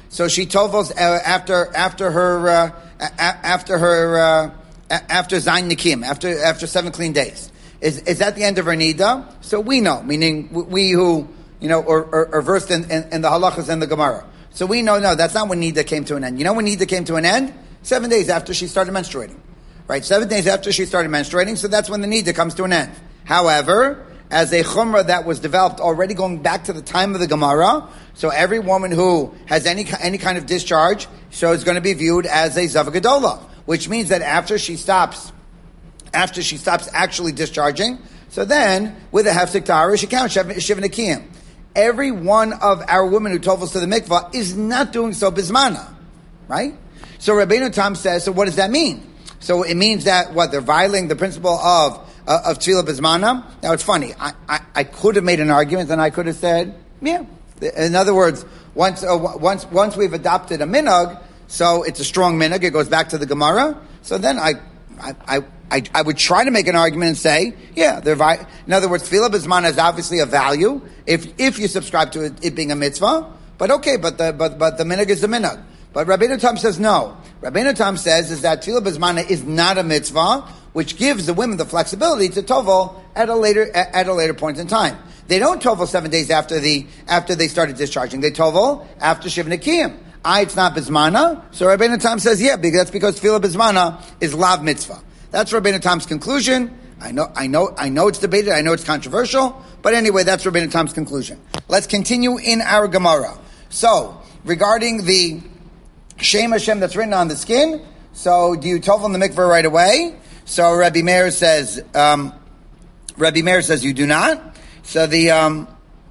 So she tovels uh, after after her uh, a- after her uh, a- after Zayin Nikim, after after seven clean days. Is is that the end of her nida? So we know, meaning we who you know are, are, are versed in, in, in the halachas and the Gemara. So we know no, that's not when nida came to an end. You know when nida came to an end? Seven days after she started menstruating, right? Seven days after she started menstruating, so that's when the nida comes to an end. However, as a chumrah that was developed already going back to the time of the Gemara, so every woman who has any any kind of discharge, so is going to be viewed as a zava gedola, which means that after she stops, after she stops actually discharging, so then with a hefsek tahara she counts shiva nekiyim. Every one of our women who tovels to the mikvah is not doing so bismana, right? So Rabbeinu Tam says, so what does that mean? So it means that what they're violating the principle of uh, of tefillah bismana. Now it's funny. I, I I could have made an argument and I could have said, yeah. In other words, once uh, once once we've adopted a minhag, so it's a strong minhag. It goes back to the Gemara. So then I I I, I, I would try to make an argument and say, yeah, they're vi- in other words, tefillah bismana is obviously a value if if you subscribe to it, it being a mitzvah. But okay, but the but but the minhag is the minhag. But Rabbeinu Tam says no. Rabbeinu Tam says is that tefillah bismana is not a mitzvah, which gives the women the flexibility to tovel at a later at a later point in time. They don't tovel seven days after the after they started discharging. They tovel after shiva nekiyim. I, it's not bismana. So Rabbeinu Tam says, yeah, because that's because tefillah bismana is lav mitzvah. That's Rabbeinu Tam's conclusion. I know, I know, I know it's debated. I know it's controversial, but anyway, that's Rabbeinu Tam's conclusion. Let's continue in our Gemara. So regarding the Shem Hashem that's written on the skin, so do you tovel in the mikveh right away? So Rabbi Meir says, um, Rabbi Meir says you do not. So the, um,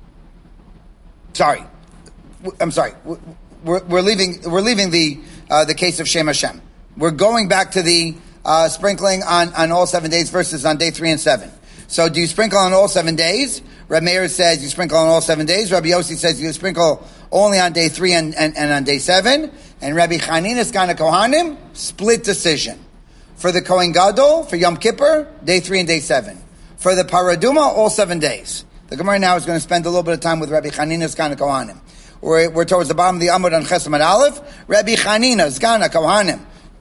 sorry, I'm sorry, we're, we're leaving, we're leaving the, uh, the case of Shem Hashem. We're going back to the, uh, sprinkling on, on all seven days versus on day three and seven. So do you sprinkle on all seven days? Rabbi Meir says you sprinkle on all seven days. Rabbi Yossi says you sprinkle only on day three and, and, and on day seven. And Rabbi Chanina Skana Kohanim, split decision. For the Kohen Gadol, for Yom Kippur, day three and day seven. For the Paraduma, all seven days. The Gemara now is going to spend a little bit of time with Rabbi Chanina Skana Kohanim. We're, we're towards the bottom of the Amud on Chesed Amud Aleph. Rabbi Chanina Skana Kohanim.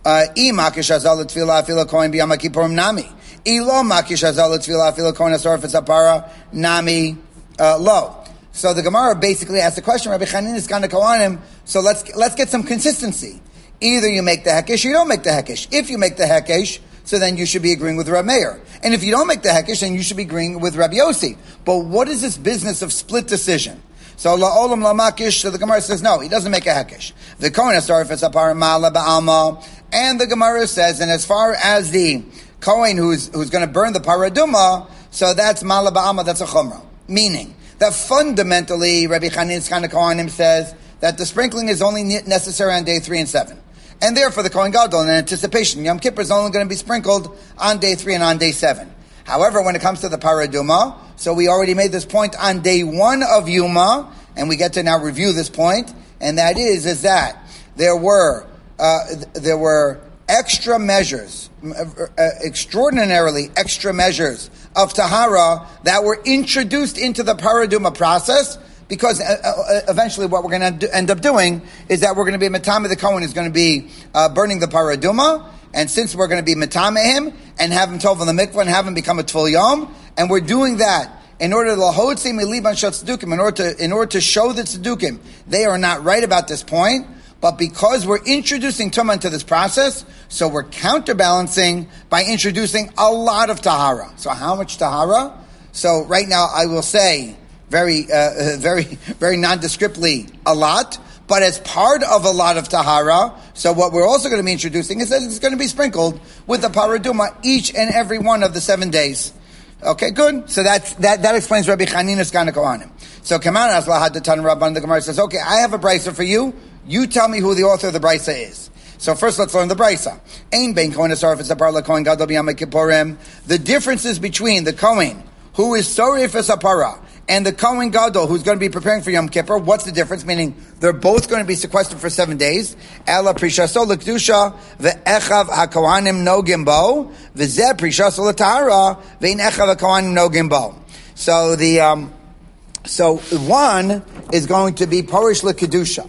I makish azal l'tefillah afila kohen b'yom kippurim nami. I lo makish azal l'tefillah afila kohen asor v'tzapara nami lo. So the Gemara basically asks the question, Rabbi Chanina Skana Kohanim, so let's let's get some consistency. Either you make the hekesh or you don't make the hekesh. If you make the hekesh, so then you should be agreeing with Rabbi Meir. And if you don't make the hekesh, then you should be agreeing with Rabbi Yossi. But what is this business of split decision? So la'olam la'makish, so the Gemara says no, he doesn't make a hekesh. The Kohen asar v'tzapara ma'ala ba'alma, and the Gemara says, and as far as the Kohen who's who's going to burn the paraduma, so that's ma'ala ba'alma, that's a chumrah. Meaning that fundamentally, Rabbi Chanina Skana Kohanim says that the sprinkling is only necessary on day three and seven. And therefore the Kohen Gadol, in anticipation, Yom Kippur is only going to be sprinkled on day three and on day seven. However, when it comes to the paraduma, so we already made this point on day one of Yuma, and we get to now review this point, and that is, is that there were, uh, there were extra measures, uh, extraordinarily extra measures of tahara that were introduced into the paraduma process, because uh, uh, eventually what we're going to end up doing is that we're going to be Matame the Kohen is going to be uh, burning the paraduma, and since we're going to be Matame him and have him tov in the mikvah and have him become a Tvul Yom, and we're doing that in order to lahotzi miliban shel tzedukim, in order to in order to show the tzedukim they are not right about this point, but because we're introducing tumah into this process, so we're counterbalancing by introducing a lot of tahara. So how much tahara? So right now I will say very, uh, very, very nondescriptly a lot, but as part of a lot of tahara, so what we're also going to be introducing is that it's going to be sprinkled with the paraduma each and every one of the seven days. Okay, good. So that's, that, that explains Rabbi Chanina Skana Kohanim. So Kaman Asla had the Tan Rabban, the Gemara says, okay, I have a brisa for you. You tell me who the author of the brisa is. So first let's learn the brisa. Ein bein Kohen asar v'tzapar l'Kohen Gadol b'yom kippurim. The differences between the Kohen who is sorry for sapara and the Kohen Gadol, who's going to be preparing for Yom Kippur, what's the difference? Meaning, they're both going to be sequestered for seven days. Ela prishaso l'kedusha ve'echav ha'kohanim nogim bo ve'zeh prishaso l'tahara ve'in echav ha'kohanim nogim bo. So the um, so one is going to be parish l'kedusha.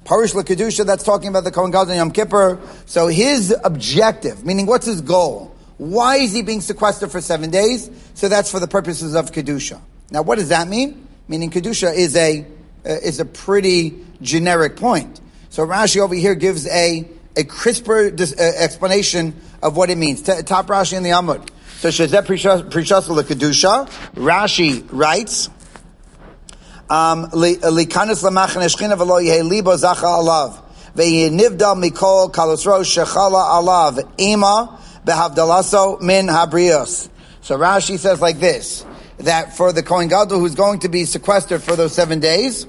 Parish LaKedusha, that's talking about the Kohen Gadol and Yom Kippur. So his objective, meaning what's his goal? Why is he being sequestered for seven days? So that's for the purposes of Kedusha. Now what does that mean? Meaning Kedusha is a, uh, is a pretty generic point. So Rashi over here gives a, a crisper dis, uh, explanation of what it means. T- top Rashi in the Amud. So Shezeh Prishas LaKedusha, Rashi writes, Um, likanis lamachne shchina v'lo yehe libo zacha alav ve'yinivdal mikol kalosro shechala alav ima behavdalaso min habrios. So Rashi says like this, that for the Kohen Gadol who's going to be sequestered for those seven days,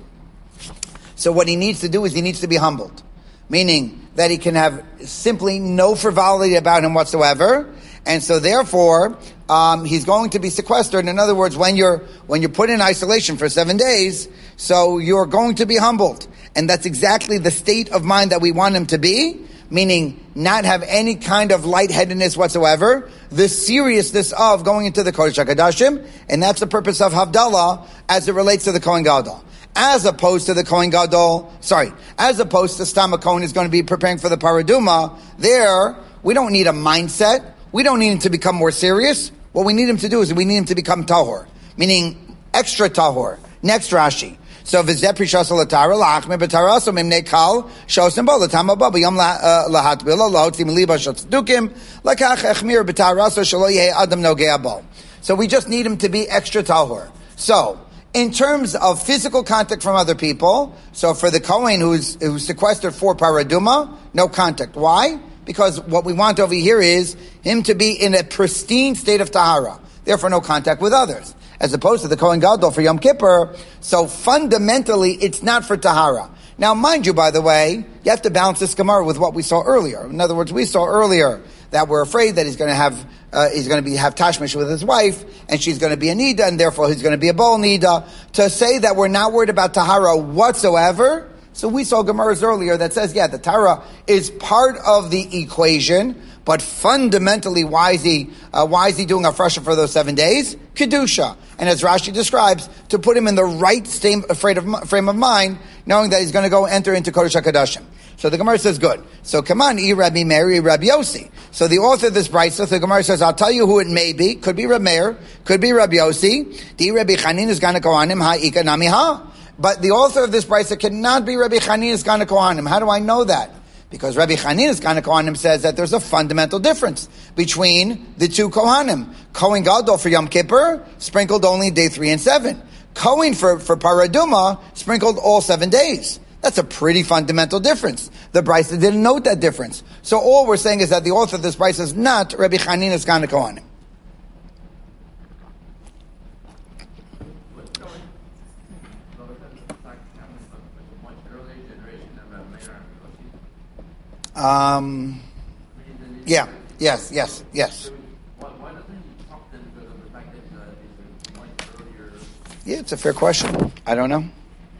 so what he needs to do is he needs to be humbled, meaning that he can have simply no frivolity about him whatsoever. And so therefore, um, he's going to be sequestered. In other words, when you're, when you're put in isolation for seven days, so you're going to be humbled. And that's exactly the state of mind that we want him to be, meaning not have any kind of lightheadedness whatsoever, the seriousness of going into the Kodesh HaKodashim, and that's the purpose of Havdalah as it relates to the Kohen Gadol. As opposed to the Kohen Gadol, sorry, as opposed to Stam Kohen is going to be preparing for the Paraduma, there, we don't need a mindset. We don't need him to become more serious. What we need him to do is we need him to become tahor, meaning extra tahor. Next Rashi. So v'zeh prishas l'tara la'achmir b'taraso mimnei kal shosim bo l'tama bo b'yom lahatbil lo lotzim liba shatzukim lakach echmir b'taraso shelo yeh adam nogea bo. So we just need him to be extra tahor. So in terms of physical contact from other people, so for the Kohen who's who's sequestered for paraduma, no contact. Why? Because what we want over here is him to be in a pristine state of tahara. Therefore, no contact with others. As opposed to the Kohen Gadol for Yom Kippur. So fundamentally, it's not for tahara. Now, mind you, by the way, you have to balance this Gemara with what we saw earlier. In other words, we saw earlier that we're afraid that he's going to have, uh, he's going to be, have tashmish with his wife, and she's going to be a nida, and therefore he's going to be a bol nida. To say that we're not worried about tahara whatsoever, so we saw Gemaras earlier that says, yeah, the Torah is part of the equation, but fundamentally, why is he, uh, why is he doing a fresher for those seven days? Kedusha. And as Rashi describes, to put him in the right same, afraid of, frame of mind, knowing that he's going to go enter into Kodesh HaKodashim. So the Gemara says, good. So come on, E Rabbi Meir, E Rabbi Yossi. So the author of this brisa, the Gemara says, I'll tell you who it may be. Could be Rabbi Meir, could be Rabbi Yossi. The Rabbi Chanin is going to go on him, ha'ika nami ha. But the author of this brisa cannot be Rabbi Chanin Esgana Kohanim. How do I know that? Because Rabbi Chanin Esgana Kohanim says that there's a fundamental difference between the two Kohanim. Kohen Gadol for Yom Kippur sprinkled only day three and seven. Kohen for, for Paraduma sprinkled all seven days. That's a pretty fundamental difference. The brisa didn't note that difference. So all we're saying is that the author of this brisa is not Rabbi Chanin Esgana Kohanim. Um, yeah, yes, yes, yes. Yeah, it's a fair question. I don't know.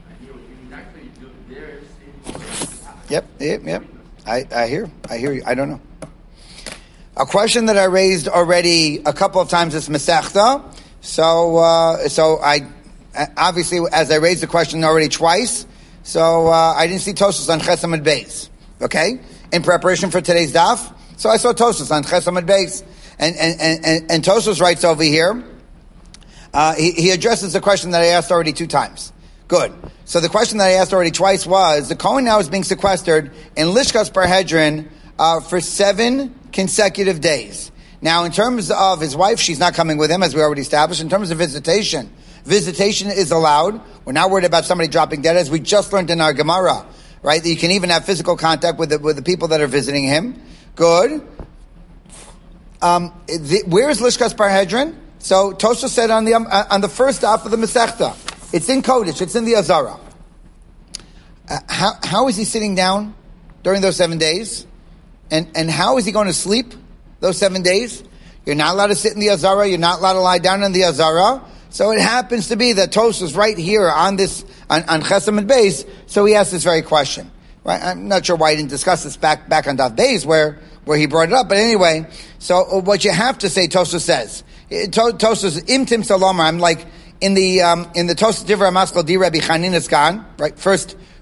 Yep, yep, yep. I, I hear, I hear you. I don't know. A question that I raised already a couple of times is Masechta. So, uh, so I, obviously, as I raised the question already twice, so, uh, I didn't see Tosfos on Ches Amud Beis. Okay? In preparation for today's daf, so I saw Tosfos on Ches Amud Beis, and and and and Tosfos writes over here. Uh, he, he addresses the question that I asked already two times. Good. So the question that I asked already twice was: the Kohen now is being sequestered in Lishkas Parhedrin uh, for seven consecutive days. Now, in terms of his wife, she's not coming with him, as we already established. In terms of visitation, visitation is allowed. We're not worried about somebody dropping dead, as we just learned in our Gemara. Right, that you can even have physical contact with the, with the people that are visiting him. Good. Um, the, where is Lishkas Parhedrin? So Tosha said on the um, uh, on the first half of the Masechta, it's in Kodesh, it's in the Azara. Uh, how how is he sitting down during those seven days, and and how is he going to sleep those seven days? You're not allowed to sit in the Azara. You're not allowed to lie down in the Azara. So it happens to be that Tosha is right here on this on, on Ches Amud Beis, so he asked this very question. Right? I'm not sure why he didn't discuss this back back on Daf Beis where where he brought it up, but anyway. So what you have to say, Tosha says, Tosha's imtim salomar. I'm like in the um, in the Tosha Divrei Maskal Di Rabbi Chanin Esgan. Right, first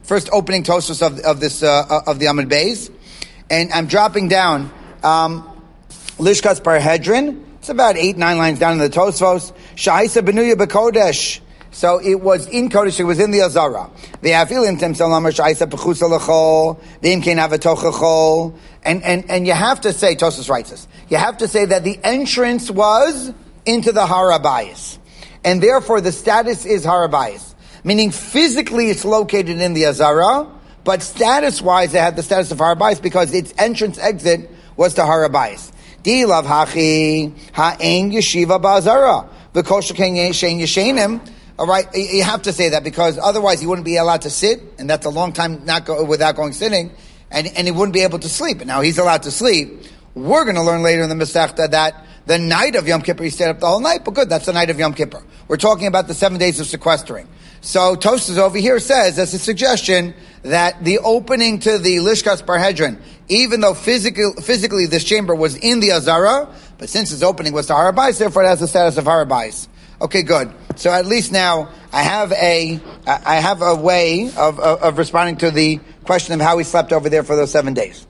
first opening Tosfos of, of this, uh, of the Amud Beis. And I'm dropping down, um, Lishkas Parhedrin. It's about eight, nine lines down in the Tosfos. Sha'isa benuya b'kodesh. So it was in Kodesh, it was in the Azara. Ve'afilim tem salamar sha'isa pechusa l'chol. Ve'im kein avatocha chol. And, and, and you have to say, Tosfos writes this, you have to say that the entrance was into the Har HaBayis. And therefore the status is Har HaBayis. Meaning physically it's located in the Azara, but status-wise it had the status of Har HaBayis because its entrance exit was to Har HaBayis. Di lav hachi ha'ein yeshiva ba'azara v'kol sheken yeshen yeshenim. All right, you have to say that because otherwise he wouldn't be allowed to sit, and that's a long time not go, without going sitting, and and he wouldn't be able to sleep. And now he's allowed to sleep. We're going to learn later in the Masechta that the night of Yom Kippur he stayed up the whole night, but good, that's the night of Yom Kippur. We're talking about the seven days of sequestering. So Tosfos over here says, that's a suggestion, that the opening to the Lishkas Parhedrin, even though physically, physically this chamber was in the Azara, but since its opening was to Har HaBayis, therefore it has the status of Har HaBayis. Okay, good. So at least now I have a, I have a way of, of, of responding to the question of how he slept over there for those seven days.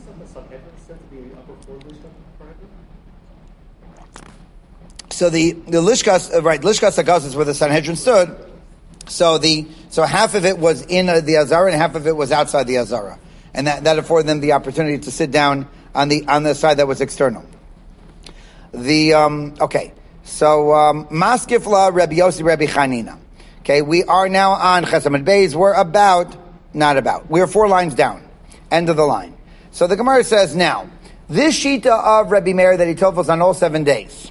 So the, the Lishkas, uh, right, Lishkas Hagaz is where the Sanhedrin stood. So the so half of it was in uh, the Azara and half of it was outside the Azara, and that, that afforded them the opportunity to sit down on the on the side that was external. The um, okay, so um, Maskifla Rabbi Yossi Rabbi Chanina. Okay, we are now on Ches Amud Beis. We're about not about. We are four lines down, end of the line. So the Gemara says now this shita of Rabbi Meir that he told us on all seven days.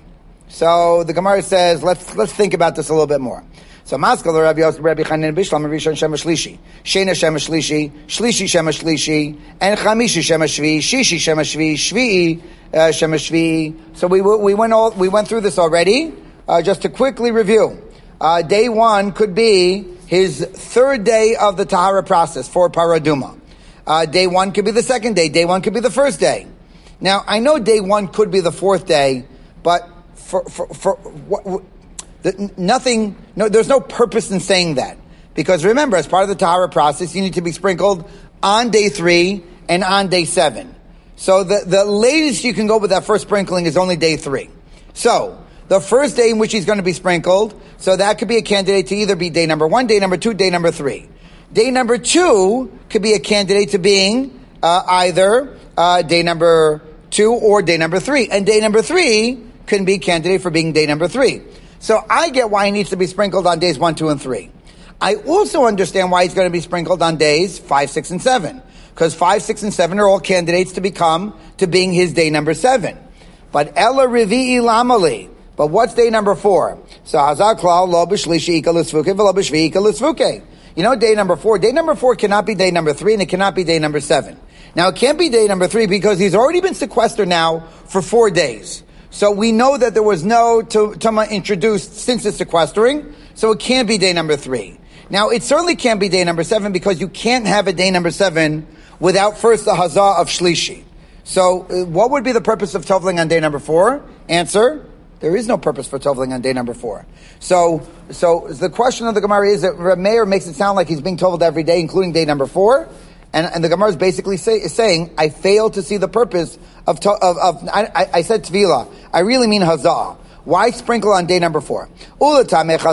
So the Gemara says let's let's think about this a little bit more. So Maskal Rabbi Yosef Rabbi Chanin Bishlam Rishon Shema Shlishi, Shena Shema Shlishi, Shlishi Shema Shlishi, and Chamishi Shema Shvi, Shishi Shema Shvi, Shvi uh, Shema Shvi. So we we went all we went through this already. Uh, just to quickly review, uh, day one could be his third day of the Tahara process for Paraduma. Uh, day one could be the second day. Day one could be the first day. Now I know day one could be the fourth day, but for for for what. The, nothing, no, there's no purpose in saying that. Because remember, as part of the Tahara process, you need to be sprinkled on day three and on day seven. So the, the latest you can go with that first sprinkling is only day three. So, the first day in which he's going to be sprinkled, so that could be a candidate to either be day number one, day number two, day number three. Day number two could be a candidate to being uh, either uh, day number two or day number three. And day number three can be a candidate for being day number three. So I get why he needs to be sprinkled on days one, two, and three. I also understand why he's going to be sprinkled on days five, six, and seven. Because five, six, and seven are all candidates to become, to being his day number seven. But Ella Revi'i Lamali. But what's day number four? So Hazar Klal Lo B'Shlishi Ika L'Svuke V'Lo B'Shvi Ika L'Svuke. You know day number four? Day number four cannot be day number three, and it cannot be day number seven. Now it can't be day number three because he's already been sequestered now for four days. So we know that there was no Tuma introduced since the sequestering, so it can't be day number three. Now, it certainly can't be day number seven because you can't have a day number seven without first the Hazah of Shlishi. So, uh, what would be the purpose of Tovling on day number four? Answer, there is no purpose for Tovling on day number four. So, so the question of the Gemara is that Reb Meir makes it sound like he's being told every day, including day number four. And, and the Gemara is basically say, is saying, I fail to see the purpose of, to, of, of I, I said Tvila. I really mean Hazah. Why sprinkle on day number four? So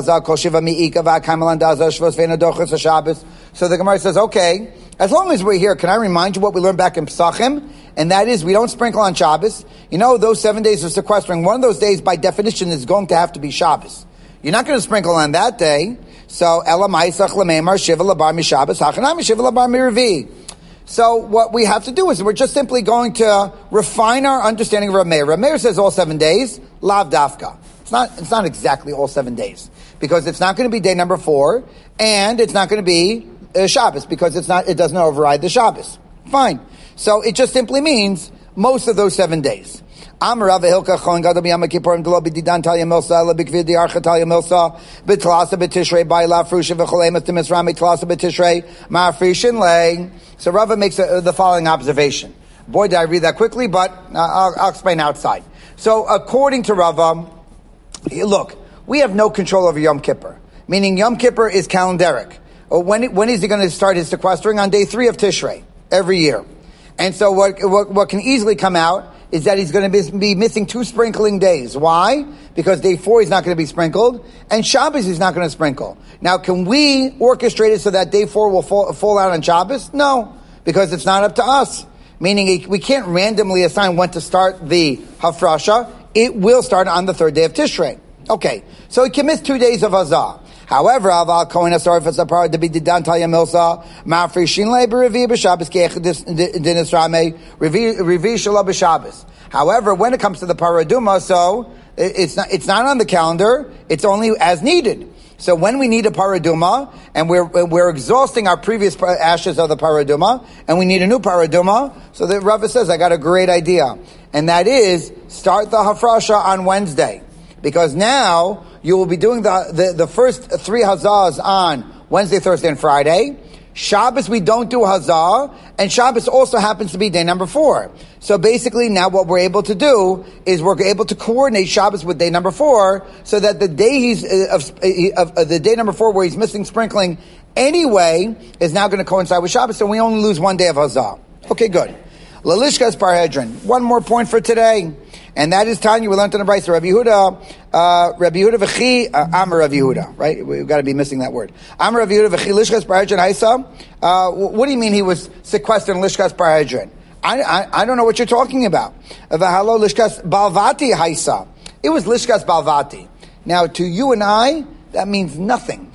the Gemara says, okay, as long as we're here, can I remind you what we learned back in Pesachim? And that is, we don't sprinkle on Shabbos. You know, those seven days of sequestering, one of those days by definition is going to have to be Shabbos. You're not going to sprinkle on that day. So, Ela Ma'isach L'meimar Shiva Labar Mishabbos Hachanami Shiva Labar Miravi. So, what we have to do is we're just simply going to refine our understanding of Reb Meir. Reb Meir says all seven days, Lav Dafka. It's not, it's not exactly all seven days. Because it's not going to be day number four, and it's not going to be uh, Shabbos, because it's not, it doesn't override the Shabbos. Fine. So, it just simply means most of those seven days. Amar Hilka Chon Gadol B'Yom Kippurim D'Lo B'Didan Talya Milsa Ela B'Kvid Diarcha Talya Milsa B'Tlasa B'Tishrei Ba'ila Frusha V'Cholemas T'Misrami Tlasa B'Tishrei Ma'Frishin Lei. So Rava makes a, the following observation. Boy, did I read that quickly, but uh, I'll, I'll explain outside. So according to Rava, look, we have no control over Yom Kippur, meaning Yom Kippur is calendaric. Or when, when is he going to start his sequestering? On day three of Tishrei, every year. And so what, what, what can easily come out is that he's going to be missing two sprinkling days. Why? Because day four he's not going to be sprinkled, and Shabbos he's not going to sprinkle. Now, can we orchestrate it so that day four will fall, fall out on Shabbos? No, because it's not up to us. Meaning we can't randomly assign when to start the hafrasha. It will start on the third day of Tishrei. Okay, so he can miss two days of Hazah. However, aval kohen asar v'sapar to be didan talya milsa ma'afrishin leiber revi b'Shabbos ke'ech dinis rame revi revi shalom b'Shabbos. However, when it comes to the paraduma, so it's not it's not on the calendar. It's only as needed. So when we need a paraduma and we're we're exhausting our previous ashes of the paraduma and we need a new paraduma, so the Rava says, I got a great idea, and that is start the hafrasha on Wednesday, because now you will be doing the, the, the first three hazahs on Wednesday, Thursday, and Friday. Shabbos we don't do hazah, and Shabbos also happens to be day number four. So basically now what we're able to do is we're able to coordinate Shabbos with day number four, so that the day he's, uh, of, uh, of, uh, the day number four where he's missing sprinkling anyway is now going to coincide with Shabbos, so we only lose one day of hazah. Okay, good. Lalishkas Parhedron. One more point for today. And that is Tanya, we learned in the Brisa, Rabbi Yehuda, uh, Rabbi Yehuda v'chi, uh, Amar Rabbi Yehuda, right? We've got to be missing that word. Amar Rabbi Yehuda v'chi, Lishkas Parhedron Haisa. Uh, what do you mean he was sequestered in Lishkas Parhedron? I, I, I don't know what you're talking about. V'halo Lishkas Balvati Haisa. It was Lishkas Balvati. Now, to you and I, that means nothing.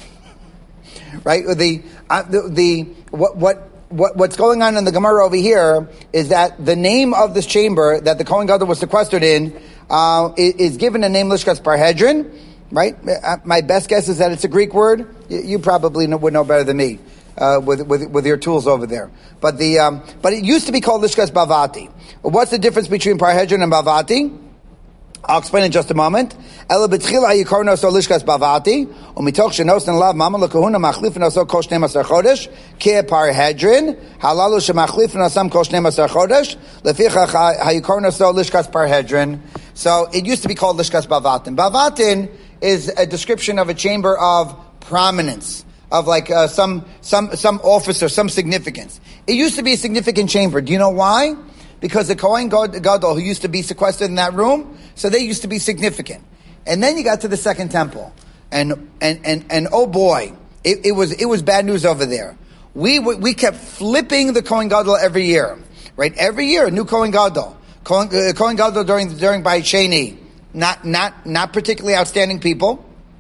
Right? The, uh, the, the, what, what, What, what's going on in the Gemara over here is that the name of this chamber that the Kohen Gadol was sequestered in uh, is, is given a name Lishkas Parhedron, right? Uh, my best guess is that it's a Greek word. You, you probably know, would know better than me uh, with, with with your tools over there. But the um, but it used to be called Lishkas Bavati. What's the difference between Parhedron and Bavati? I'll explain in just a moment. Ela b'tchila yikorno so lishkas bavati, umitoch shenos and lav mama lekahuna machlifin so kol shnei masar chodesh ke parhedron halalu shemachlifin osam kol shnei masar chodesh leficha hayikorno so lishkas parhedron. So it used to be called lishkas bavatin. Bavatin is a description of a chamber of prominence, of like uh, some some some office or some significance. It used to be a significant chamber. Do you know why? Because the Kohen Gadol who used to be sequestered in that room, so they used to be significant. And then you got to the second temple, and and and, and oh boy, it, it was it was bad news over there. We we kept flipping the Kohen Gadol every year, right? Every year, a new Kohen Gadol, Kohen, uh, Kohen Gadol during during Beit Sheni, not not not particularly outstanding people,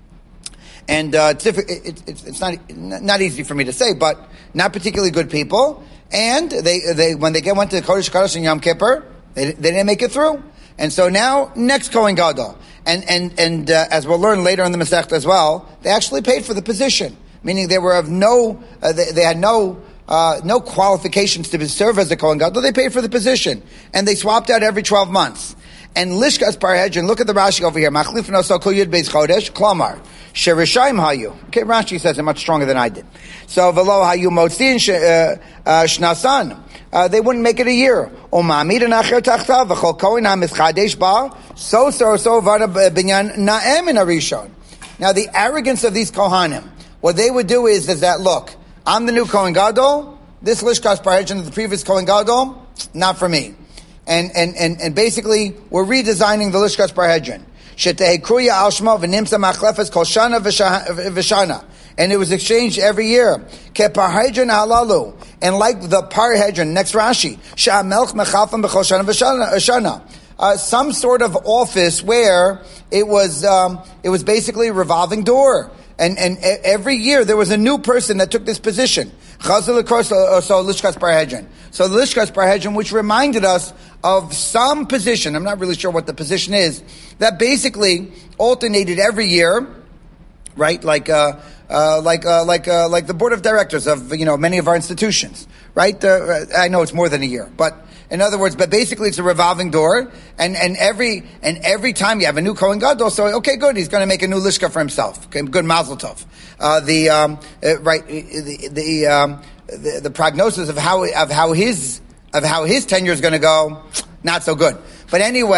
and uh, it's, it, it's it's not not easy for me to say, but not particularly good people. And they, they, when they get, went to Kodesh Kodesh and Yom Kippur, they, they didn't make it through. And so now, next Kohen Gadol. And, and, and, uh, as we'll learn later in the Masechta as well, they actually paid for the position. Meaning they were of no, uh, they, they had no, uh, no qualifications to serve as a Kohen Gadol. They paid for the position. And they swapped out every twelve months. And Lishkas Parhedron, look at the Rashi over here. Machlifin oso kol yud beis chodesh, klamar. Sherishaim hayu. Okay, Rashi says it much stronger than I did. So, velo hayu motzin shnasan. They wouldn't make it a year. Umamid anacher tachtav, v'chol kohen ha-mischadesh ba, so so so vada binyan na'em in arishon. Now, the arrogance of these Kohanim, what they would do is, is that, look, I'm the new Kohen Gadol, this Lishkas Parhedron of the previous Kohen Gadol, not for me. And, and, and, and basically, we're redesigning the Lishkas Parhedron. Shetehekruya al shmo v'nimsa machlefes kol shana v'shana. And it was exchanged every year. Ke parhedron halalu. And like the parhedron, next Rashi, she'amelch mechalfam b'chol shana v'shana. Uh, some sort of office where it was, um, it was basically a revolving door. And, and every year there was a new person that took this position. So the Lishkas Parhedron. So the Lishkas Parhedron, which reminded us of some position, I'm not really sure what the position is, that basically alternated every year, right? Like, uh, uh, like, uh, like, uh, like the board of directors of, you know, many of our institutions, right? Uh, I know it's more than a year, but in other words, but basically it's a revolving door, and, and every, and every time you have a new Kohen Gadol, so okay, good, he's gonna make a new Lishka for himself. Okay, good Mazel Tov. Uh, the, um, uh, right, the, the, um, the, the prognosis of how, of how his, of how his tenure is gonna go, not so good. But anyway,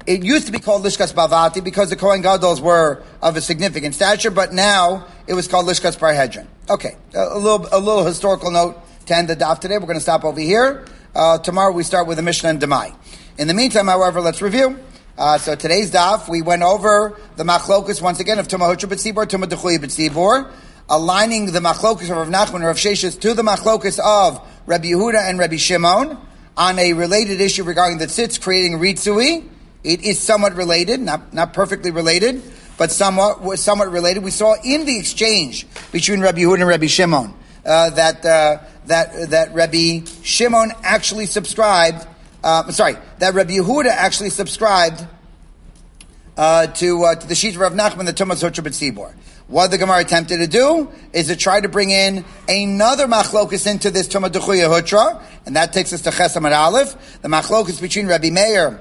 it used to be called Lishkas Bavati because the Kohen Gadol were of a significant stature, but now it was called Lishkas Parhedron. Okay, a, a little a little historical note to end the daf today. We're going to stop over here. Uh, tomorrow we start with the Mishnah and Demai. In the meantime, however, let's review. Uh, so today's daf, we went over the machlokus once again of Tumah Hutra B'tzibor, Tumah Dechuya B'tzibor, aligning the machlokus of Rav Nachman and Rav Sheshes to the machlokus of Rabbi Yehuda and Rabbi Shimon on a related issue regarding the tzitz creating ritzui. It is somewhat related, not not perfectly related, but somewhat somewhat related. We saw in the exchange between Rabbi Yehuda and Rabbi Shimon uh, that uh, that that Rabbi Shimon actually subscribed. Uh, sorry, that Rabbi Yehuda actually subscribed uh, to uh, to the sheet of Rav Nachman, the Tumah Hutra B'tzibor. What the Gemara attempted to do is to try to bring in another machlokus into this Tumah Dechuya Hutra, and that takes us to Ches Amud Aleph, the machlokus between Rabbi Meir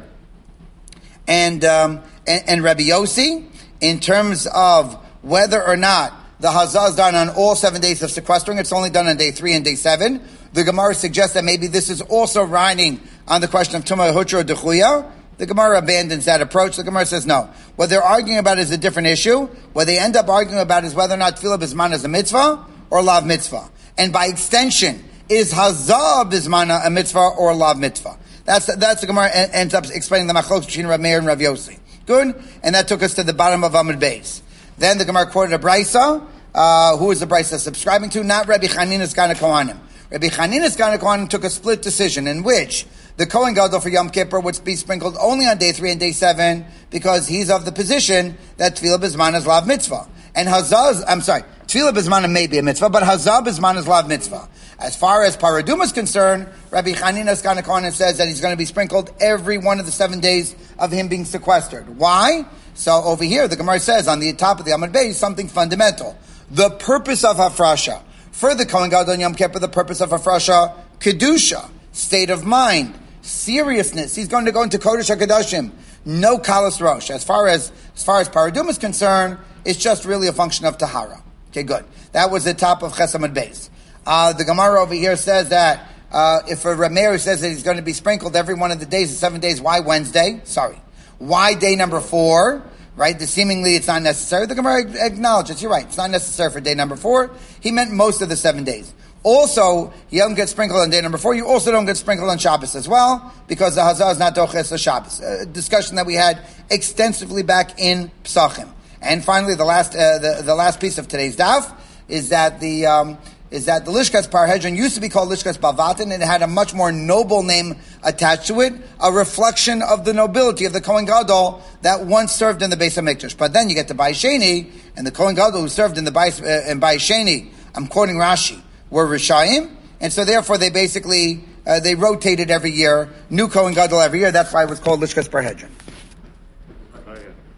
and, um, and and Rabbi Yossi in terms of whether or not the hazah is done on all seven days of sequestering. It's only done on day three and day seven. The Gemara suggests that maybe this is also riding on the question of Tumah Hutra or Dechuya. The Gemara abandons that approach. The Gemara says no. What they're arguing about is a different issue. What they end up arguing about is whether or not Tefillah B'zman is a mitzvah or lav mitzvah. And by extension, is hazah B'zman a mitzvah or lav mitzvah? That's that's the Gemara ends up explaining the machlokes between Rav Meir and Rav Yossi. Good? And that took us to the bottom of Amud Beis. Then the Gemara quoted a Brisa. Uh, who is the Brisa subscribing to? Not Rabbi Chanina's Gana Kohanim. Rabbi Chanina's Gana Kohanim took a split decision in which the Kohen Gadol for Yom Kippur would be sprinkled only on day three and day seven because he's of the position that Tefillah B'zman is lav mitzvah. And Hazah, I'm sorry, Tefillah B'zman may be a mitzvah, but Hazah B'zman is lav mitzvah. As far as Paraduma is concerned, Rabbi Chanina's Gana Kohanim says that he's going to be sprinkled every one of the seven days of him being sequestered. Why? So over here, the Gemara says on the top of the Amud Beis something fundamental. The purpose of Hafrasha. For the Kohen Gadol on Yom Kippur, the purpose of Hafrasha, Kedusha, state of mind, seriousness. He's going to go into Kodesh HaKadoshim. No Kalas Rosh. As far as, as far as Paraduma is concerned, it's just really a function of Tahara. Okay, good. That was the top of Ches Amud Beis. Uh, the Gemara over here says that, uh, if a Rav Meir says that he's going to be sprinkled every one of the days, the seven days, why Wednesday? Sorry. Why day number four? Right? The, seemingly it's not necessary. The Gemara acknowledges, you're right, it's not necessary for day number four. He meant most of the seven days. Also, you don't get sprinkled on day number four. You also don't get sprinkled on Shabbos as well, because the Hazah is not Doches the Shabbos. A discussion that we had extensively back in Psachim. And finally, the last uh, the, the last piece of today's daf is that the um, is that the Lishkas Parhedron used to be called Lishkas Bavatin, and it had a much more noble name attached to it, a reflection of the nobility of the Kohen Gadol that once served in the Beis HaMikdash. But then you get to Bai Sheni, and the Kohen Gadol who served in the Bai, uh, in Bai Sheni, I'm quoting Rashi, were Rishayim, and so therefore they basically, uh, they rotated every year, new Kohen Gadol every year. That's why it was called Lishkas Parhedron.